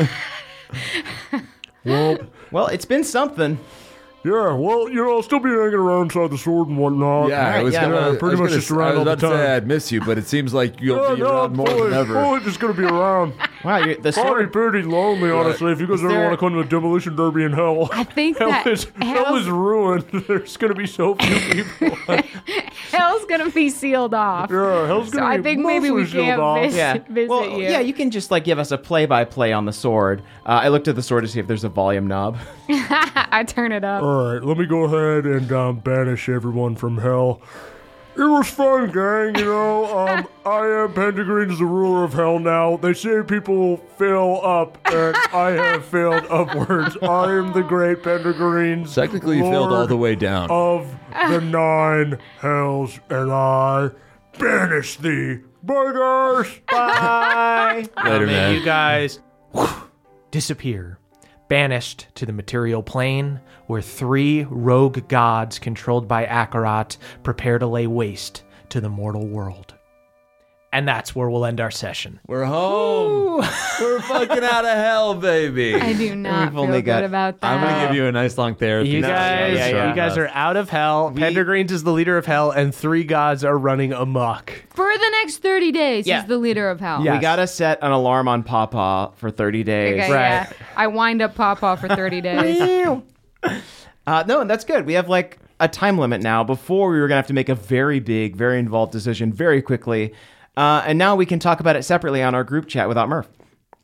well, well, it's been something. yeah. Well, you know, I'll still be hanging around inside the sword and whatnot. Yeah, I was yeah, gonna, well, pretty I was much gonna just s- around I was all the about to say time. I'd miss you, but it seems like you'll Yeah, be no, around I'm more fully, than ever. fully just gonna be around. Wow, you're, the Probably sword. pretty lonely, honestly. If you guys ever there- want to come to a demolition derby in hell, I think hell that is hell hell's, is ruined. There's gonna be so few people. hell's gonna be sealed off. Yeah, hell's So gonna I be think maybe we mostly sealed can't off. visit, Yeah. visit well, you. yeah, you can just like give us a play-by-play on the sword. Uh, I looked at the sword to see if there's a volume knob. I turn it up. All right, let me go ahead and um, banish everyone from hell. It was fun, gang. You know, um, I am Pendergreen's the ruler of hell now. They say people fail up, and I have failed upwards. I am the great Pendergreen's Technically, you failed all Lord the way down. of the nine hells, and I banish thee. Bye, guys. Bye. Later, Um, man. and you guys disappear, banished to the material plane, where three rogue gods controlled by Akarat prepare to lay waste to the mortal world. And that's where we'll end our session. We're home. We're fucking out of hell, baby. I do not We've feel only good got- about that. I'm gonna give you a nice long therapy. You No, guys, yeah, yeah, yeah. you guys are out of hell. Pendergreens is the leader of hell, and three gods are running amok. For the next thirty days, Yeah. he's the leader of hell. Yeah. We gotta set an alarm on Pawpaw for thirty days. Okay, Right. yeah. I wind up Pawpaw for thirty days. Uh, no, that's good. We have like a time limit now. Before we were gonna have to make a very big, very involved decision very quickly, uh, and now we can talk about it separately on our group chat without Murph.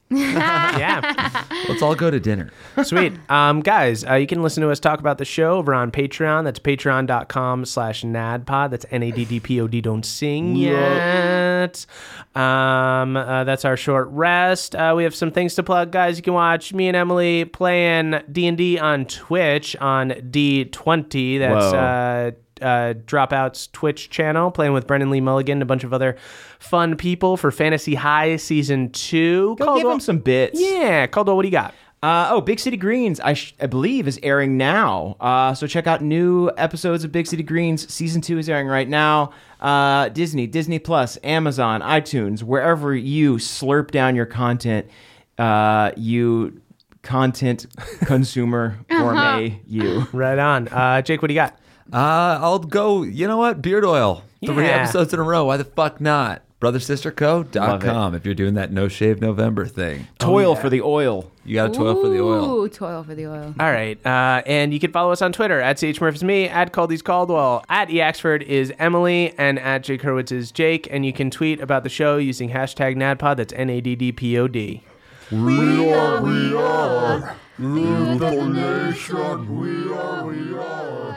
Yeah. Let's all go to dinner. Sweet. Um, guys, uh, you can listen to us talk about the show over on Patreon. That's patreon.com slash nadpod. That's N A D D P O D. Don't sing yet. Um, uh, that's our short rest. Uh, we have some things to plug, guys. You can watch me and Emily playing D and D on Twitch on D twenty. That's Whoa. uh, uh, Dropout's Twitch channel, playing with Brendan Lee Mulligan and a bunch of other fun people for Fantasy High Season two. Go give Caldwell- him some bits. Yeah, Caldwell, what do you got? Uh, oh, Big City Greens, I, sh- I believe, is airing now. Uh, so check out new episodes of Big City Greens. Season two is airing right now. Uh, Disney, Disney Plus, Amazon, iTunes, wherever you slurp down your content, uh, you content consumer gourmet, you. Right on. Uh, Jake, what do you got? Uh, I'll go, you know what? Beard oil. Three Yeah. episodes in a row. Why the fuck not? brother sister co dot Love com if you're doing that no shave November thing. Toil for the oil. You got to toil for the oil. Ooh, toil for the oil. All right. Uh, and you can follow us on Twitter at C H Murph is me, at Caldy's Caldwell, at Eaxford is Emily, and at Jake Hurwitz is Jake. And you can tweet about the show using hashtag NADPOD. That's N A D D P O D. We are, we are. Lethal Nation. We are, we are.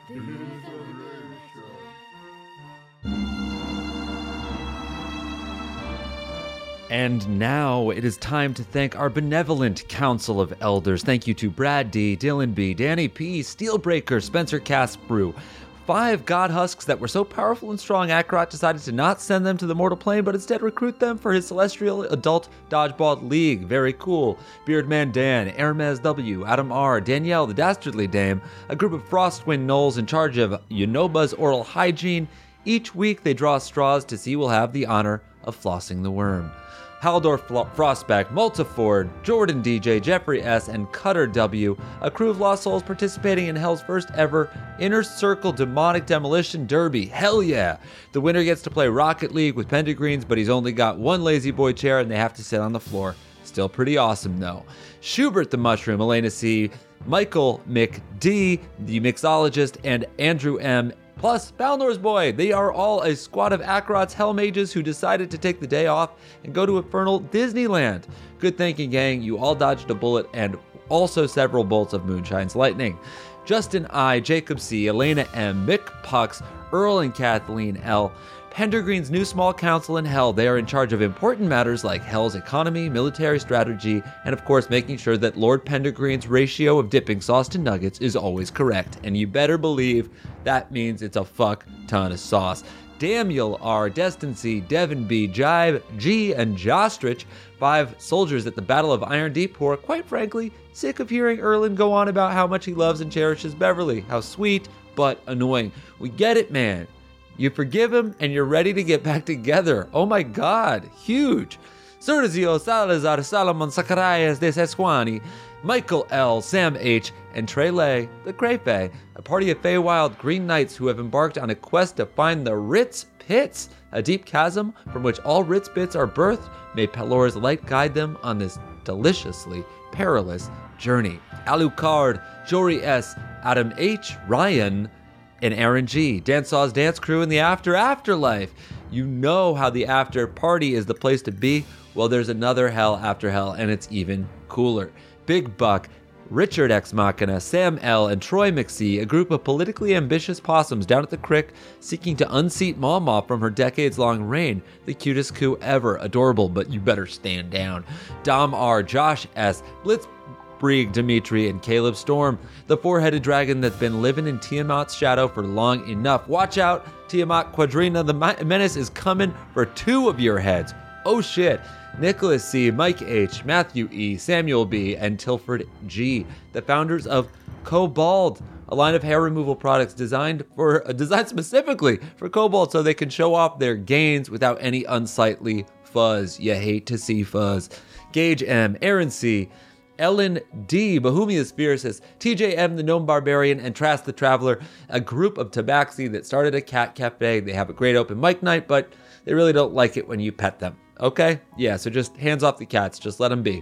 And now it is time to thank our benevolent council of elders. Thank you to Brad D, Dylan B, Danny P, Steelbreaker, Spencer Casbrew, five God Husks that were so powerful and strong, Akrot decided to not send them to the mortal plane, but instead recruit them for his Celestial Adult Dodgeball League. Very cool. Beardman Dan, Hermes W, Adam R, Danielle the Dastardly Dame, a group of Frostwind Gnolls in charge of Yonoba's Oral Hygiene. Each week they draw straws to see who will have the honor of flossing the worm. Haldor Flo- Frostback, Multiford, Jordan D J, Jeffrey S, and Cutter W, a crew of lost souls participating in Hell's first ever Inner Circle Demonic Demolition Derby. Hell yeah! The winner gets to play Rocket League with Pentagreens, but he's only got one lazy boy chair and they have to sit on the floor. Still pretty awesome though. Schubert the Mushroom, Elena C, Michael McD, the Mixologist, and Andrew M, plus Balnor's Boy. They are all a squad of Akrot's Hell Mages who decided to take the day off and go to Infernal Disneyland. Good thinking, gang. You all dodged a bullet and also several bolts of Moonshine's lightning. Justin I, Jacob C, Elena M, Mick Pucks, Earl and Kathleen L, Pendergreen's new small council in Hell. They are in charge of important matters like Hell's economy, military strategy, and of course making sure that Lord Pendergreen's ratio of dipping sauce to nuggets is always correct. And you better believe that means it's a fuck ton of sauce. Daniel R, Destin C, Devin B, Jive G, and Jostrich, five soldiers at the Battle of Iron Deep who are, quite frankly, sick of hearing Erlen go on about how much he loves and cherishes Beverly. How sweet, but annoying. We get it, man. You forgive him, and you're ready to get back together. Oh my god, huge. Sergio Salazar, Salomon Zacarias de Sesquani, Michael L, Sam H, and Trele the Crepe, a party of Feywild Green Knights who have embarked on a quest to find the Ritz Pits, a deep chasm from which all Ritz bits are birthed. May Pelora's light guide them on this deliciously perilous journey. Alucard, Jory S, Adam H, Ryan, and Aaron G, Dancew's dance crew in the After Afterlife. You know how the after party is the place to be? Well, there's another hell after hell, and it's even cooler. Big Buck, Richard Ex Machina, Sam L, and Troy McSee, a group of politically ambitious possums down at the crick seeking to unseat Mama from her decades-long reign. The cutest coup ever. Adorable, but you better stand down. Dom R, Josh S, Blitz Brieg, Dimitri, and Caleb Storm, the four-headed dragon that's been living in Tiamat's shadow for long enough. Watch out, Tiamat Quadrina, the menace is coming for two of your heads. Oh shit. Nicholas C, Mike H, Matthew E, Samuel B, and Tilford G, the founders of Cobalt, a line of hair removal products designed for uh, designed specifically for Cobalt so they can show off their gains without any unsightly fuzz. You hate to see fuzz. Gage M, Aaron C, Ellen D, Bohemia's Fiercest, T J M the Gnome Barbarian, and Trask the Traveler, a group of tabaxi that started a cat cafe. They have a great open mic night, but they really don't like it when you pet them. Okay? Yeah, so just hands off the cats. Just let them be.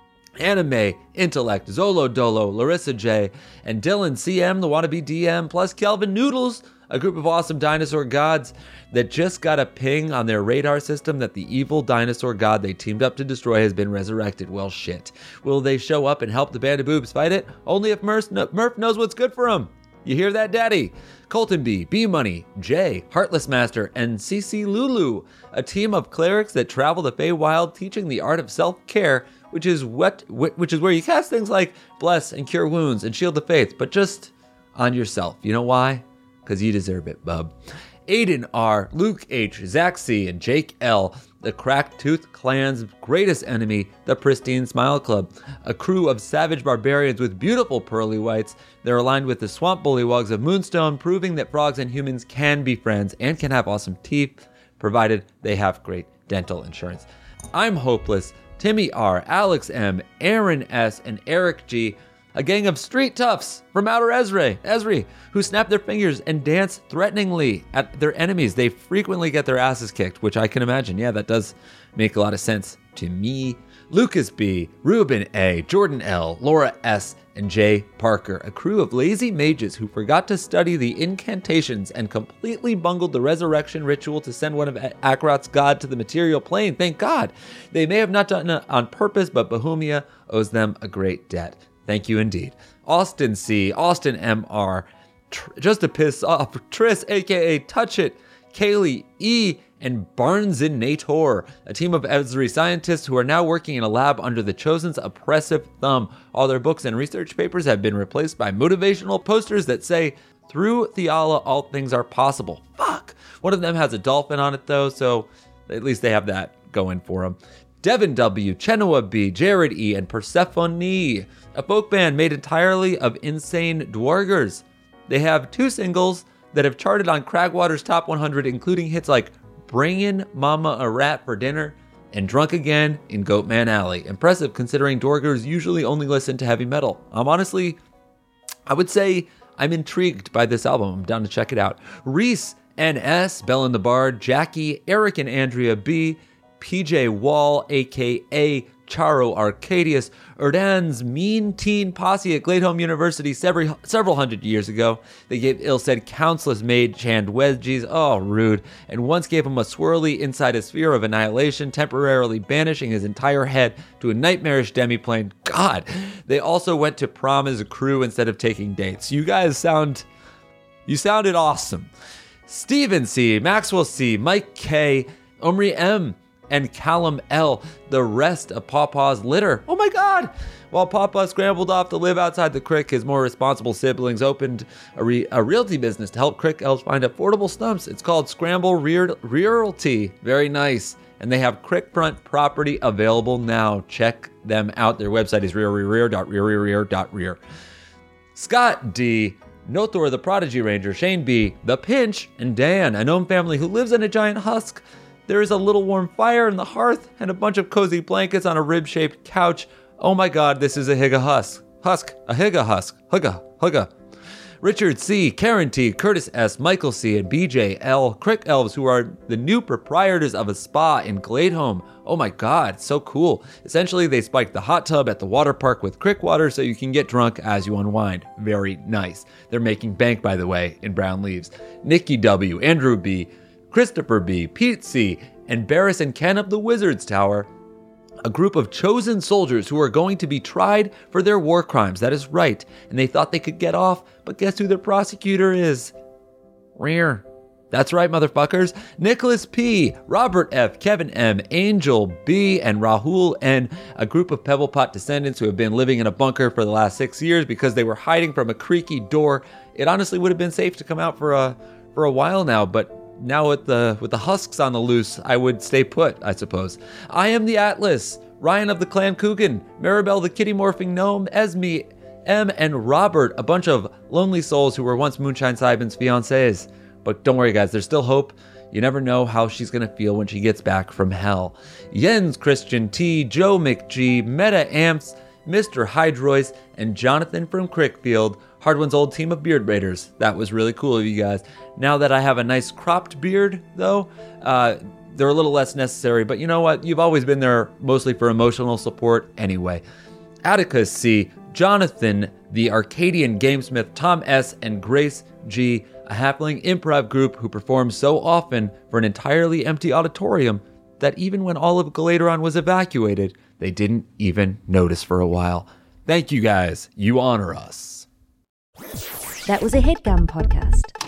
Anime, Intellect, Zolo Dolo, Larissa J, and Dylan C M, the wannabe D M, plus Kelvin Noodles, a group of awesome dinosaur gods that just got a ping on their radar system that the evil dinosaur god they teamed up to destroy has been resurrected. Well, shit. Will they show up and help the band of boobs fight it? Only if Murph, Murph knows what's good for him. You hear that, Daddy? Colton B, B-Money, Jay, Heartless Master, and C C Lulu, a team of clerics that travel the Feywild teaching the art of self-care, which is what, which is where you cast things like bless and cure wounds and shield the faith, but just on yourself. You know why? Because you deserve it, bub. Aiden R, Luke H, Zach C, and Jake L, the Cracked Tooth Clan's greatest enemy, the Pristine Smile Club, a crew of savage barbarians with beautiful pearly whites. They're aligned with the swamp bullywugs of Moonstone, proving that frogs and humans can be friends and can have awesome teeth, provided they have great dental insurance. I'm Hopeless, Timmy R, Alex M, Aaron S, and Eric G, a gang of street toughs from Outer Esri, Esri, who snap their fingers and dance threateningly at their enemies. They frequently get their asses kicked, which I can imagine. Yeah, that does make a lot of sense to me. Lucas B, Ruben A, Jordan L, Laura S, and Jay Parker, a crew of lazy mages who forgot to study the incantations and completely bungled the resurrection ritual to send one of Akrot's god to the material plane. Thank God. They may have not done it on purpose, but Bohemia owes them a great debt. Thank you indeed. Austin C, Austin M R, tr- just to piss off Triss, aka Touch It, Kaylee E, and Barnesinator, a team of Esri scientists who are now working in a lab under the Chosen's oppressive thumb. All their books and research papers have been replaced by motivational posters that say, through Theala, all things are possible. Fuck! One of them has a dolphin on it though, so at least they have that going for them. Devin W, Chenoa B, Jared E, and Persephone, a folk band made entirely of insane dwargers. They have two singles that have charted on Cragwater's Top one hundred, including hits like Bringin' Mama a Rat for Dinner and Drunk Again in Goatman Alley. Impressive considering dwargers usually only listen to heavy metal. I'm honestly, I would say I'm intrigued by this album. I'm down to check it out. Reese N S, Bell and the Bard, Jackie, Eric and Andrea B, P J Wall, aka Charo Arcadius, Erdan's mean teen posse at Gladeholm University several, several hundred years ago. They gave Ilsed countless mage-hand wedgies, oh rude, and once gave him a swirly inside a sphere of annihilation, temporarily banishing his entire head to a nightmarish demiplane. God, they also went to prom as a crew instead of taking dates. You guys sound, you sounded awesome. Steven C, Maxwell C, Mike K, Omri M, and Callum L, the rest of Pawpaw's litter. Oh my God! While Pawpaw scrambled off to live outside the crick, his more responsible siblings opened a, re- a realty business to help crick elves find affordable stumps. It's called Scramble Rear- Realty. Very nice. And they have crickfront property available now. Check them out. Their website is rear rear rear dot rear rear rear dot rear. Scott D, Nothor the Prodigy Ranger, Shane B, The Pinch, and Dan, a gnome family who lives in a giant husk. There is a little warm fire in the hearth and a bunch of cozy blankets on a rib-shaped couch. Oh my God, this is a Higa husk. Husk, a Higa husk. Hugga, hugga. Richard C, Karen T, Curtis S, Michael C, and B J L, Crick Elves, who are the new proprietors of a spa in Gladeholm. Oh my God, so cool. Essentially, they spike the hot tub at the water park with crick water so you can get drunk as you unwind. Very nice. They're making bank, by the way, in brown leaves. Nikki W, Andrew B, Christopher B, Pete C, and Barris and Ken of the Wizard's Tower, a group of chosen soldiers who are going to be tried for their war crimes. That is right. And they thought they could get off, but guess who their prosecutor is? Rear. That's right, motherfuckers. Nicholas P, Robert F, Kevin M, Angel B, and Rahul N, a group of Pebblepot descendants who have been living in a bunker for the last six years because they were hiding from a creaky door. It honestly would have been safe to come out for a for a while now, but now with the with the husks on the loose, I would stay put, I suppose. I am the Atlas, Ryan of the Clan Coogan, Maribel the kitty morphing gnome, Esme, M, and Robert, a bunch of lonely souls who were once Moonshine Simon's fiancés. But don't worry, guys, there's still hope. You never know how she's going to feel when she gets back from hell. Jens Christian T, Joe McG, Meta Amps, Mister Hydrois, and Jonathan from Crickfield, Hardwin's old team of beard raiders. That was really cool of you guys. Now that I have a nice cropped beard, though, uh, they're a little less necessary, but you know what? You've always been there mostly for emotional support anyway. Atticus C, Jonathan the Arcadian Gamesmith Tom S. and Grace G., a halfling improv group who performed so often for an entirely empty auditorium that even when all of Galateron was evacuated, they didn't even notice for a while. Thank you guys. You honor us. That was a HeadGum podcast.